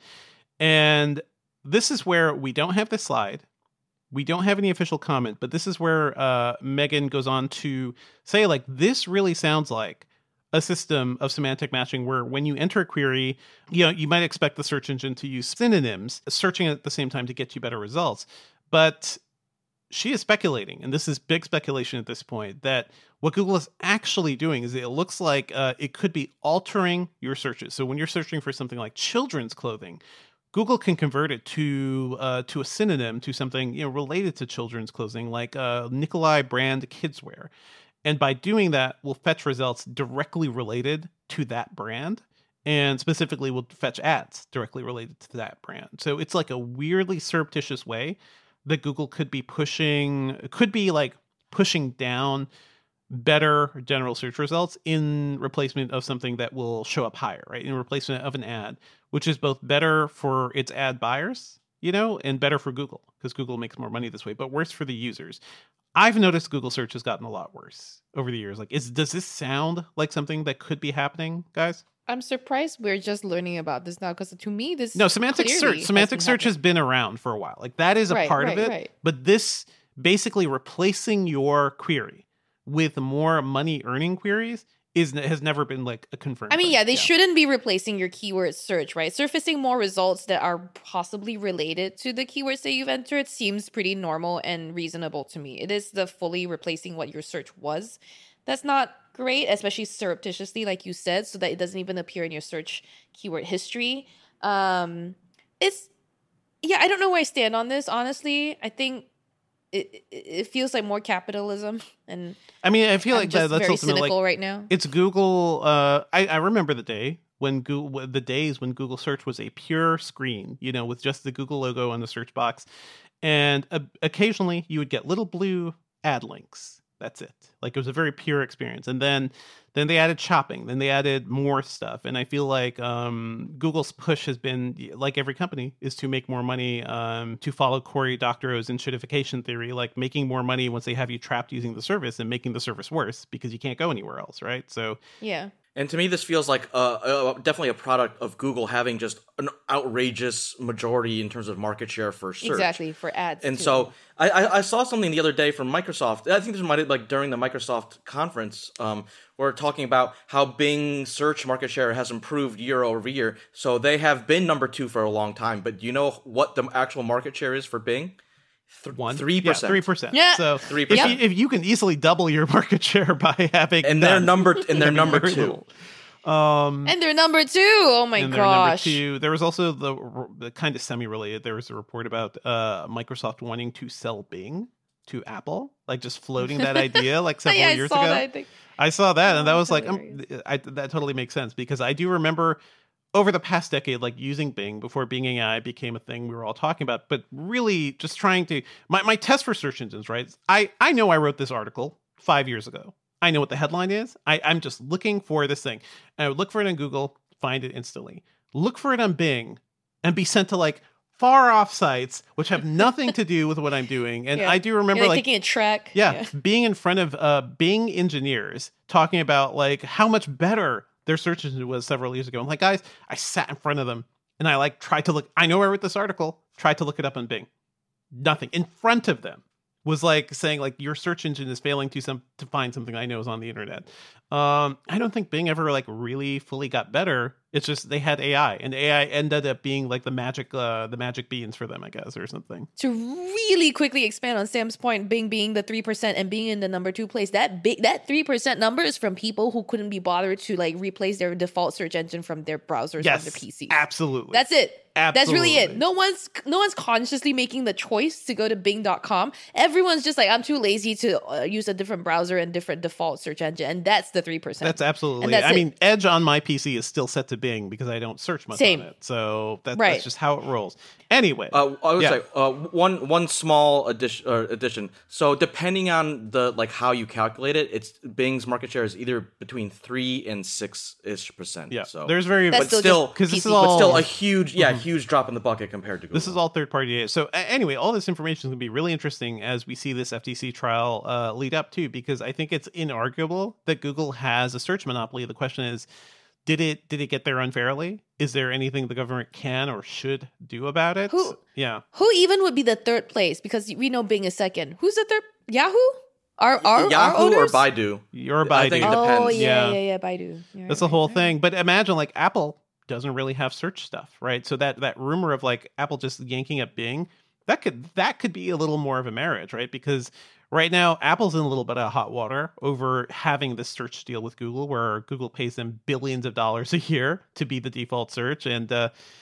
And this is where we don't have this slide. We don't have any official comment, but this is where uh, Megan goes on to say, like, this really sounds like a system of semantic matching where when you enter a query, you know, you might expect the search engine to use synonyms, searching at the same time to get you better results. But she is speculating, and this is big speculation at this point, that what Google is actually doing is it looks like uh, it could be altering your searches. So when you're searching for something like children's clothing, Google can convert it to uh, to a synonym to something, you know, related to children's clothing, like uh, Nikolai brand kidswear. And by doing that, we'll fetch results directly related to that brand. And specifically, we'll fetch ads directly related to that brand. So it's like a weirdly surreptitious way that Google could be pushing, could be like pushing down better general search results in replacement of something that will show up higher, right? In replacement of an ad, which is both better for its ad buyers, you know, and better for Google, because Google makes more money this way, but worse for the users. I've noticed Google search has gotten a lot worse over the years. Like, is does this sound like something that could be happening, guys? I'm surprised we're just learning about this now, because to me, this no semantic search. Semantic search has been around for a while. Like, that is a right, part right, of it. Right. But this basically replacing your query with more money earning queries is has never been like a confirmed. I mean, thing. yeah, they yeah. shouldn't be replacing your keyword search, right? Surfacing more results that are possibly related to the keywords that you've entered seems pretty normal and reasonable to me. It is the fully replacing what your search was. That's not great, especially surreptitiously, like you said, so that it doesn't even appear in your search keyword history. Um, it's, yeah, I don't know where I stand on this, honestly. I think it it feels like more capitalism, and I mean, I feel I'm like just that, that's very ultimately cynical like, right now. It's Google. Uh, I, I remember the day when Google, the days when Google search was a pure screen, you know, with just the Google logo on the search box, and uh, occasionally you would get little blue ad links. That's it. Like, it was a very pure experience. And then then they added shopping. Then they added more stuff. And I feel like um, Google's push has been, like every company, is to make more money, um, to follow Cory Doctorow's enshittification theory, like making more money once they have you trapped using the service and making the service worse because you can't go anywhere else, right? So yeah. And to me, this feels like uh, uh, definitely a product of Google having just an outrageous majority in terms of market share for search. Exactly, for ads. And too. so I, I, I saw something the other day from Microsoft. I think this might have like during the Microsoft conference, um, where talking about how Bing search market share has improved year over year. So they have been number two for a long time. But do you know what the actual market share is for Bing? Th- One three percent, three percent. Yeah, so three if percent. you, if you can easily double your market share by having and they're none, number and they're I mean, number very two. little. Um, and they're number two. Oh my and they're number gosh. two. There was also the, the kind of semi-related. There was a report about uh, Microsoft wanting to sell Bing to Apple, like just floating that idea like several yeah, years I saw ago. That, I, think. I saw that, Oh, and that was like, um, hilarious. I, that totally makes sense because I do remember over the past decade, like using Bing before Bing A I became a thing we were all talking about, but really just trying to my my test for search engines, right? I I know I wrote this article five years ago. I know what the headline is. I, I'm just looking for this thing. And I would look for it on Google, find it instantly. Look for it on Bing, and be sent to like far off sites, which have nothing to do with what I'm doing. And Yeah. I do remember You're, like, like taking a track. yeah, yeah. being in front of uh, Bing engineers talking about like how much better their search engine was several years ago. I'm like, guys, I sat in front of them and I like tried to look. I know I wrote this article. Tried to look it up on Bing. Nothing in front of them was like saying like your search engine is failing to some to find something I know is on the internet. Um, I don't think Bing ever like really fully got better. It's just they had A I, and A I ended up being like the magic, uh, the magic beans for them, I guess, or something. To really quickly expand on Sam's point, Bing being the three percent and being in the number two place, that big that three percent number is from people who couldn't be bothered to like replace their default search engine from their browsers Yes, on their P Cs. absolutely. That's it. That's really it. Absolutely. No one's no one's consciously making the choice to go to bing dot com. Everyone's just like, I'm too lazy to uh, use a different browser and different default search engine, and that's the three percent. That's absolutely. And that's I it. mean, Edge on my P C is still set to Bing because I don't search much Same. on it. So that, Right. that's just how it rolls. Anyway, Uh, I would Yeah. say uh, one one small addition, uh, addition. So depending on the like how you calculate it, it's Bing's market share is either between three and six ish percent. yeah, So there's very, That's but still still- just because this P C. is all but still a huge, yeah, huge drop in the bucket compared to Google. This is all third party data. So a- anyway, all this information is going to be really interesting as we see this F T C trial uh, lead up to, because I think it's inarguable that Google has a search monopoly. The question is, did it did it get there unfairly? Is there anything the government can or should do about it? Who- Yeah. Who even would be the third place? Because we know Bing is second. Who's the third? Yahoo? Our our, our Yahoo or owners? Baidu. You're Baidu. I think it Oh depends. yeah, Yeah. yeah, yeah, Baidu. You're That's right, the whole right, thing. But imagine like Apple doesn't really have search stuff, right? So that that rumor of like Apple just yanking up Bing, that could that could be a little more of a marriage, right? Because right now Apple's in a little bit of hot water over having this search deal with Google, where Google pays them billions of dollars a year to be the default search, and uh,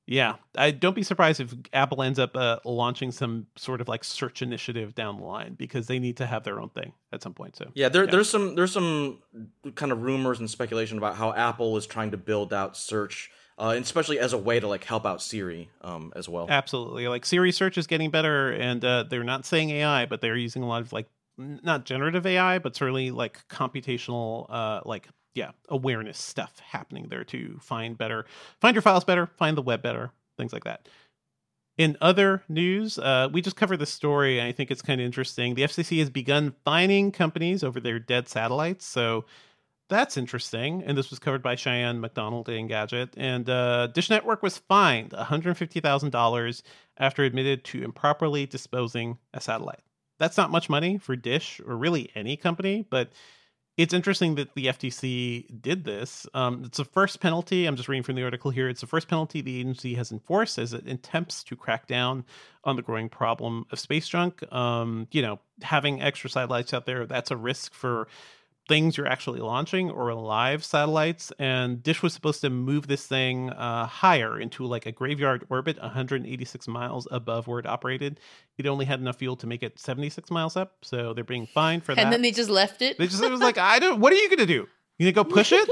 Yeah, I don't be surprised if Apple ends up uh, launching some sort of like search initiative down the line because they need to have their own thing at some point. So Yeah, there, there's some there's some kind of rumors and speculation about how Apple is trying to build out search, uh, and especially as a way to like help out Siri um, as well. Absolutely, like Siri search is getting better, and uh, they're not saying A I, but they're using a lot of like n- not generative A I, but certainly like computational, uh, like yeah, awareness stuff happening there to find better, find your files better, find the web better, things like that. In other news, uh, we just covered this story, and I think it's kind of interesting. The F C C has begun fining companies over their dead satellites, so that's interesting. And this was covered by Cheyenne McDonald and Engadget. And uh, Dish Network was fined one hundred fifty thousand dollars after admitted to improperly disposing a satellite. That's not much money for Dish or really any company, but it's interesting that the F T C did this. Um, it's the first penalty. I'm just reading from the article here. It's the first penalty the agency has enforced as it attempts to crack down on the growing problem of space junk. Um, you know, having extra satellites out there, that's a risk for things you're actually launching or live satellites. And Dish was supposed to move this thing uh, higher into like a graveyard orbit, one hundred eighty-six miles above where it operated. It only had enough fuel to make it seventy-six miles up, so they're being fined for that. And then they just left it. They just it was like, I don't. What are you gonna do? You gonna go push it?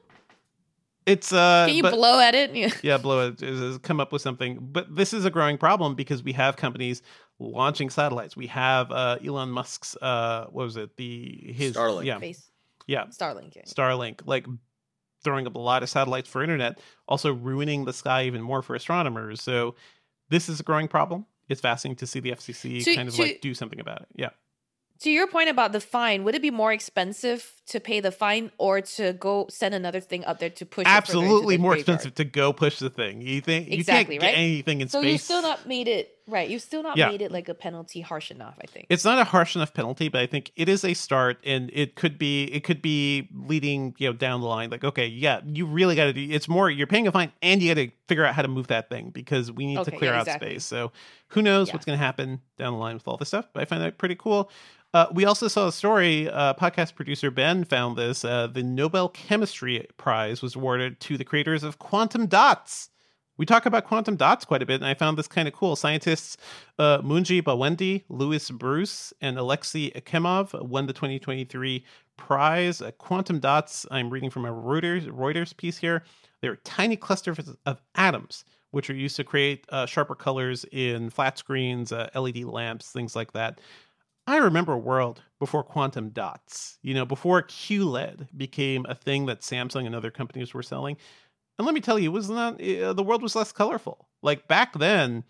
It's uh. Can you but, blow at it? Yeah. yeah, blow it. is- is Come up with something. But this is a growing problem because we have companies launching satellites. We have uh, Elon Musk's uh, what was it? The his Starlink. Yeah, Face. yeah, Starlink. Yeah. Starlink, like throwing up a lot of satellites for internet, also ruining the sky even more for astronomers. So this is a growing problem. It's fascinating to see the F C C To- kind of to- like do something about it. Yeah. To your point about the fine, would it be more expensive to pay the fine or to go send another thing up there to push? Absolutely it more graveyard? expensive to go push the thing. You think Exactly, you can't right? get anything in So space. you still not made it right. You still not Yeah. made it like a penalty harsh enough. I think. It's not a harsh enough penalty, but I think it is a start, and it could be it could be leading you know down the line. Like, okay, yeah, you really got to do. It's more you're paying a fine, and you got to figure out how to move that thing because we need to Okay, clear yeah, out exactly. space. So who knows Yeah. what's going to happen down the line with all this stuff? But I find that pretty cool. Uh, we also saw a story. Uh, podcast producer Ben found this. Uh, the Nobel Chemistry Prize was awarded to the creators of quantum dots. We talk about quantum dots quite a bit, and I found this kind of cool. Scientists uh, Munji Bawendi, Louis Bruce, and Alexei Akimov won the twenty twenty-three prize. Uh, quantum dots, I'm reading from a Reuters, Reuters piece here. They're tiny clusters of atoms, which are used to create uh, sharper colors in flat screens, uh, L E D lamps, things like that. I remember a world before quantum dots, you know, before Q L E D became a thing that Samsung and other companies were selling. And let me tell you, it was not uh, the world was less colorful. Like back then,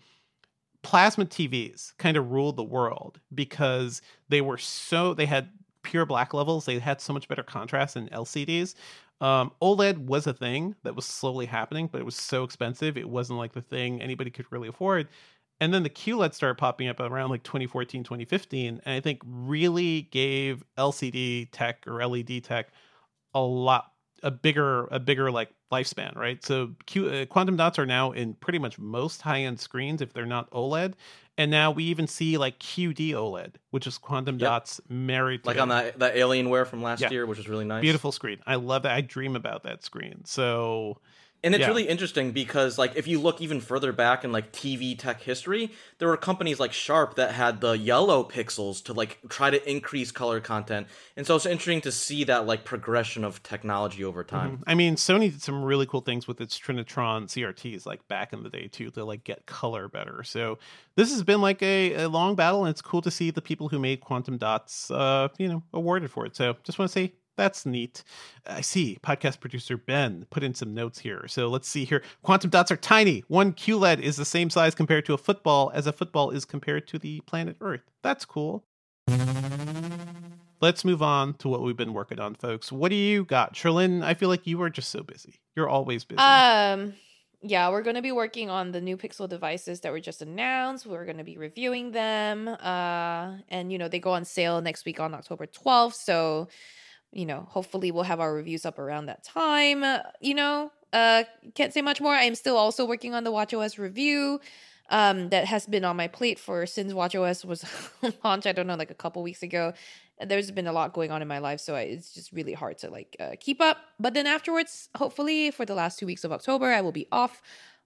plasma T Vs kind of ruled the world because they were so they had pure black levels. They had so much better contrast than L C Ds. Um, OLED was a thing that was slowly happening, but it was so expensive. It wasn't like the thing anybody could really afford. And then the Q L E D started popping up around like twenty fourteen, twenty fifteen, and I think really gave L C D tech or L E D tech a lot a bigger a bigger like lifespan, right? So Q, uh, quantum dots are now in pretty much most high-end screens if they're not OLED, and now we even see like Q D OLED, which is quantum Yep. dots married Like together. on that that Alienware from last Yeah. year, which was really nice. Beautiful screen. I love that. I dream about that screen. So And it's Yeah. really interesting because, like, if you look even further back in like T V tech history, there were companies like Sharp that had the yellow pixels to like try to increase color content. And so it's interesting to see that like progression of technology over time. I mean, Sony did some really cool things with its Trinitron C R Ts, like back in the day too, to like get color better. So this has been like a, a long battle, and it's cool to see the people who made quantum dots, uh, you know, awarded for it. So just want to say that's neat. I see podcast producer Ben put in some notes here. So let's see here. Quantum dots are tiny. One Q L E D is the same size compared to a football as a football is compared to the planet Earth. That's cool. Let's move on to what we've been working on, folks. What do you got? Sherlyn, I feel like you are just so busy. You're always busy. Um, yeah, we're going to be working on the new Pixel devices that were just announced. We're going to be reviewing them. Uh, and, you know, they go on sale next week on October twelfth. So, you know, hopefully we'll have our reviews up around that time. Uh, you know, uh, can't say much more. I'm still also working on the WatchOS review. Um, that has been on my plate for since WatchOS was launched. I don't know, like a couple weeks ago. There's been a lot going on in my life, so I, it's just really hard to like uh, keep up. But then afterwards, hopefully for the last two weeks of October, I will be off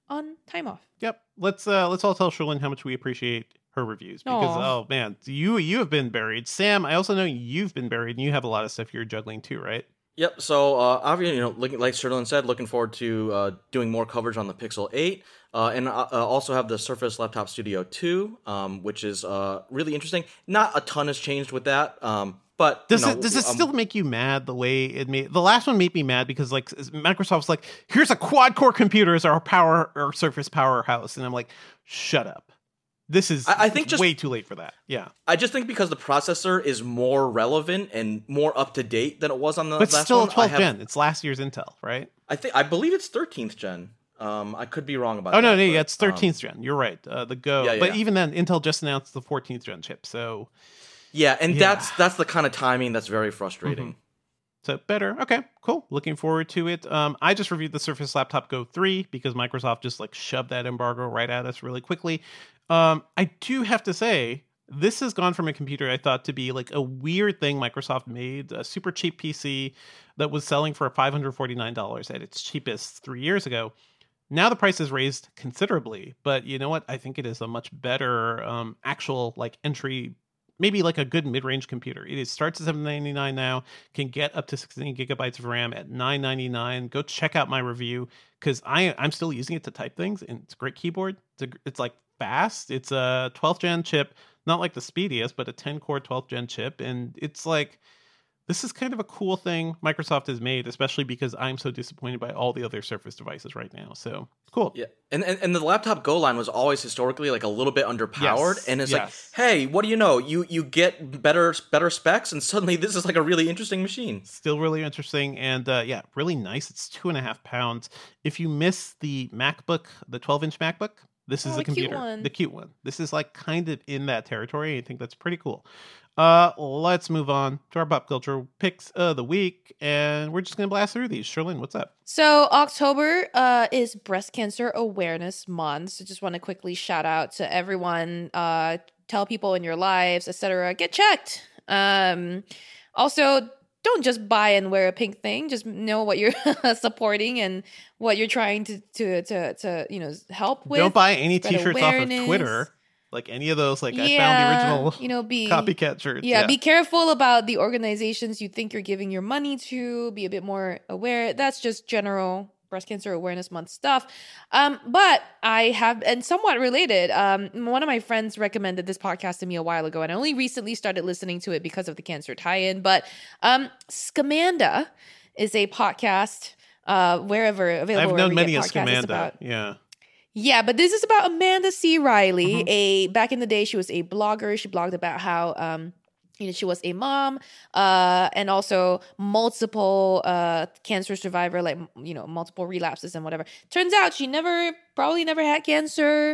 on time off. Yep. Let's uh let's all tell Cherlynn how much we appreciate her reviews because Aw. oh man, you you have been buried. Sam, I also know you've been buried and you have a lot of stuff you're juggling too, right? Yep. So uh, obviously, you know, looking, like Sterling said, looking forward to uh, doing more coverage on the Pixel eight, uh, and uh, uh, also have the Surface Laptop Studio two, um, which is uh, really interesting. Not a ton has changed with that, um, but Does you know, it does it um, still make you mad the way it made the last one made me mad because like Microsoft's like, here's a quad core computer as our power or Surface powerhouse, and I'm like, shut up. This is I, I think just way too late for that. Yeah. I just think because the processor is more relevant and more up to date than it was on the But it's last still one. a twelfth I have, gen. It's last year's Intel, right? I think I believe it's thirteenth gen. Um, I could be wrong about. Oh that. no, no, but, yeah, it's um, thirteenth gen. You're right. Uh, the Go, Yeah, yeah, but yeah. even then, Intel just announced the fourteenth gen chip. So, yeah, and Yeah. that's that's the kind of timing that's very frustrating. so better. Okay, cool. Looking forward to it. Um, I just reviewed the Surface Laptop Go three because Microsoft just like shoved that embargo right at us really quickly. Um, I do have to say, this has gone from a computer I thought to be like a weird thing Microsoft made, a super cheap P C that was selling for five hundred forty-nine dollars at its cheapest three years ago. Now the price is raised considerably, but you know what? I think it is a much better um, actual like entry, maybe like a good mid-range computer. It is, starts at seven ninety-nine now, can get up to sixteen gigabytes of RAM at nine ninety-nine. Go check out my review because I I'm still using it to type things, and it's a great keyboard. It's, a, it's like fast. It's a twelfth gen chip, not like the speediest, but a ten core twelfth gen chip, and it's like, this is kind of a cool thing Microsoft has made, especially because I'm so disappointed by all the other Surface devices right now. So cool. Yeah, and, and and the laptop Go line was always historically like a little bit underpowered, Yes, and it's yes. like, hey, what do you know? You you get better better specs, and suddenly this is like a really interesting machine. Still really interesting, and uh, yeah, really nice. It's two and a half pounds. If you miss the MacBook, the twelve inch MacBook, this is Oh, the the cute computer, one. the cute one. This is like kind of in that territory. I think that's pretty cool. Uh, let's move on to our pop culture picks of the week, and we're just gonna blast through these. Cherlynn, what's up? So October uh, is Breast Cancer Awareness Month. So just want to quickly shout out to everyone. Uh, tell people in your lives, et cetera. Get checked. Um, also, don't just buy and wear a pink thing. Just know what you're supporting and what you're trying to to to, to you know help with. Don't buy any spread t-shirts off of awareness. Twitter, like any of those. Like I found Yeah, the original you know, be copycat shirts. Yeah, be careful about the organizations you think you're giving your money to. Be a bit more aware. That's just general Breast Cancer Awareness Month stuff. Um, but I have, and somewhat related, um, one of my friends recommended this podcast to me a while ago, and I only recently started listening to it because of the cancer tie-in. But um, Scamanda is a podcast, uh, wherever available. I've wherever known you many get a podcasts. It's Scamanda. about- Yeah. yeah, but this is about Amanda C. Riley. Mhm. A back in the day, she was a blogger. She blogged about how um, you know, she was a mom, uh, and also multiple uh cancer survivor, like you know, multiple relapses and whatever. Turns out she never, probably never had cancer,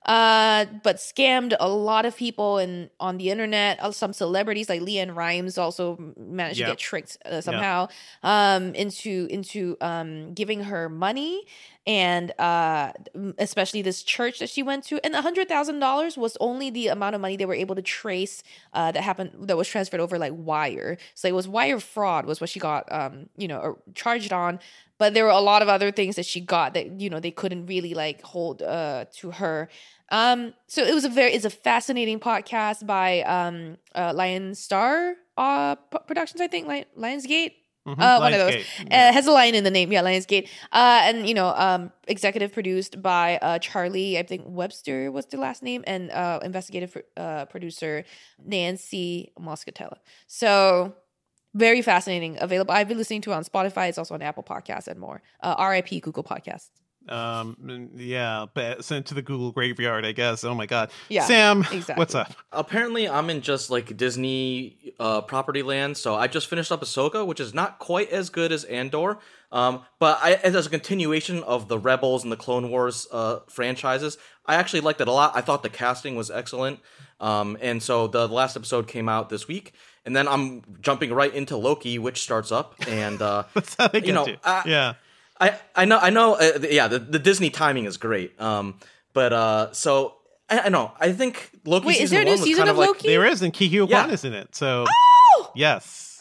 uh, but scammed a lot of people and on the internet. Uh, Some celebrities like Leanne Rimes also managed Yep. to get tricked uh, somehow um, into into um, giving her money. And uh, especially this church that she went to, and a hundred thousand dollars was only the amount of money they were able to trace uh, that happened that was transferred over like wire. So it was wire fraud was what she got, um, you know, or charged on. But there were a lot of other things that she got that you know they couldn't really like hold uh, to her. Um, so it was a very it's a fascinating podcast by um, uh, Lion Star uh, P- Productions, I think, Lion, Lionsgate. Mhm. Uh, one of those. Lionsgate. Uh, has a lion in the name. Yeah, Lionsgate. Uh, and, you know, um, executive produced by uh, Charlie, I think Webster was the last name, and uh, investigative uh, producer Nancy Moscatella. So, very fascinating. Available. I've been listening to it on Spotify. It's also on Apple Podcasts and more. Uh, R I P Google Podcasts. Um, yeah, but sent to the Google graveyard, I guess. Oh my God. Yeah, Sam, exactly. what's up? Apparently, I'm in just like Disney uh, property land, so I just finished up Ahsoka, which is not quite as good as Andor. Um, but I, as a continuation of the Rebels and the Clone Wars uh, franchises, I actually liked it a lot. I thought the casting was excellent. Um, and so the last episode came out this week, and then I'm jumping right into Loki, which starts up, and uh, That's how they get you know, you. I, yeah. I, I know I know uh, yeah the, the Disney timing is great um but uh so I, I know I think Loki Wait, is season there a new one was season kind of of like Loki? There is, and Kiki Okwan Yeah. is in it. So, Oh! yes.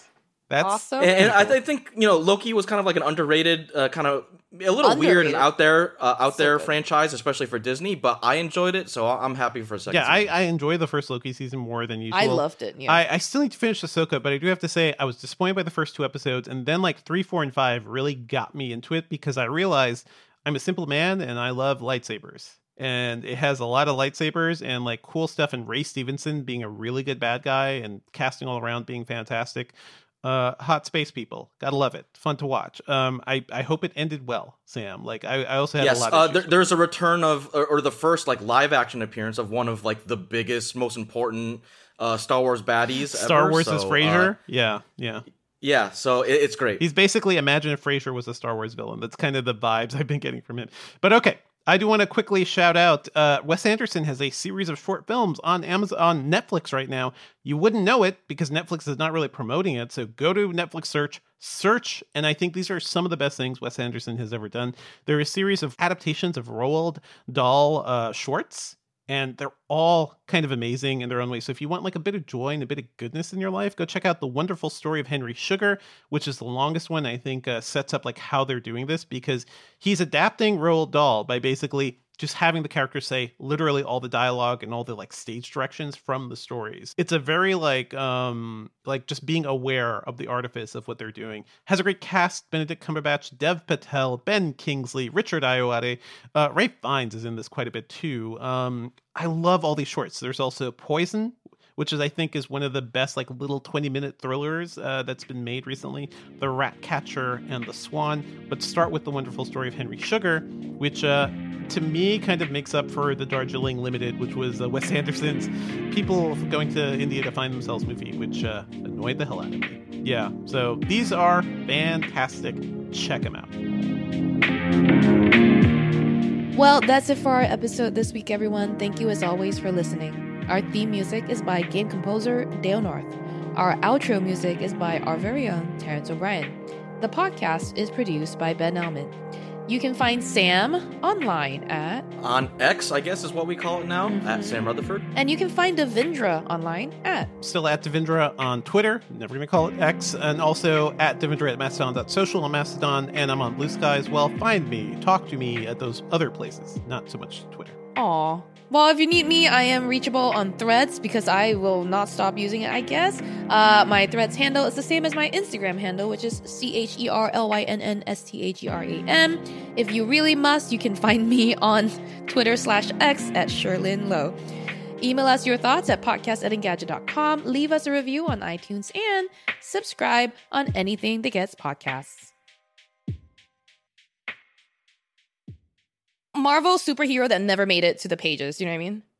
That's awesome. And, and I, th- I think you know Loki was kind of like an underrated, uh, kind of a little Underrated. weird and out there, uh, out So there good. franchise, especially for Disney. But I enjoyed it, so I'm happy for a second. yeah. I, season. I enjoy the first Loki season more than usual. I loved it. Yeah. I, I still need to finish Ahsoka, but I do have to say I was disappointed by the first two episodes, and then like three, four, and five really got me into it because I realized I'm a simple man and I love lightsabers. And it has a lot of lightsabers and like cool stuff, and Ray Stevenson being a really good bad guy and casting all around being fantastic. Uh, hot space people, gotta love it. Fun to watch. Um, I, I hope it ended well, Sam. Like I, I also had yes, a lot. uh, Of there, issues there's a return of, or, or the first like live action appearance of one of like the biggest, most important uh, Star Wars baddies. Star ever, Wars so, is Frasier. Uh, yeah, yeah. yeah, so it, it's great. He's basically imagine if Frasier was a Star Wars villain. That's kind of the vibes I've been getting from him. But okay. I do want to quickly shout out, uh, Wes Anderson has a series of short films on Amazon, on Netflix right now. You wouldn't know it because Netflix is not really promoting it. So go to Netflix search, search, and I think these are some of the best things Wes Anderson has ever done. There are a series of adaptations of Roald Dahl uh, shorts, and they're all kind of amazing in their own way. So if you want like a bit of joy and a bit of goodness in your life, go check out The Wonderful Story of Henry Sugar, which is the longest one. I think uh, sets up like how they're doing this because he's adapting Roald Dahl by basically just having the characters say literally all the dialogue and all the like stage directions from the stories. It's a very like um like just being aware of the artifice of what they're doing. Has a great cast: Benedict Cumberbatch, Dev Patel, Ben Kingsley, Richard Ayoade. Uh, Ray Fiennes is in this quite a bit too. Um, I love all these shorts. There's also Poison, which is I think is one of the best like little twenty minute thrillers uh, that's been made recently. The Rat Catcher and the Swan. But start with The Wonderful Story of Henry Sugar, which uh, to me kind of makes up for the Darjeeling Limited, which was uh, Wes Anderson's people going to India to find themselves movie, which uh, annoyed the hell out of me. Yeah, so these are fantastic. Check them out. Well, that's it for our episode this week, everyone. Thank you as always for listening. Our theme music is by game composer Dale North. Our outro music is by our very own Terrence O'Brien. The podcast is produced by Ben Elman. You can find Sam online at... On X, I guess is what we call it now, Mm-hmm. at Sam Rutherford. And you can find Devindra online at... Still at Devindra on Twitter, never gonna call it X, and also at Devindra at Mastodon dot social on Mastodon, and I'm on Blue Sky as well. Find me, talk to me at those other places, not so much Twitter. Aw. Well, if you need me, I am reachable on Threads because I will not stop using it, I guess. Uh, my Threads handle is the same as my Instagram handle, which is C H E R L Y N N S T A G R A M. If you really must, you can find me on Twitter slash X at Sherlyn Lowe. Email us your thoughts at podcast at engadget dot com. Leave us a review on iTunes and subscribe on anything that gets podcasts. Marvel superhero that never made it to the pages. You know what I mean?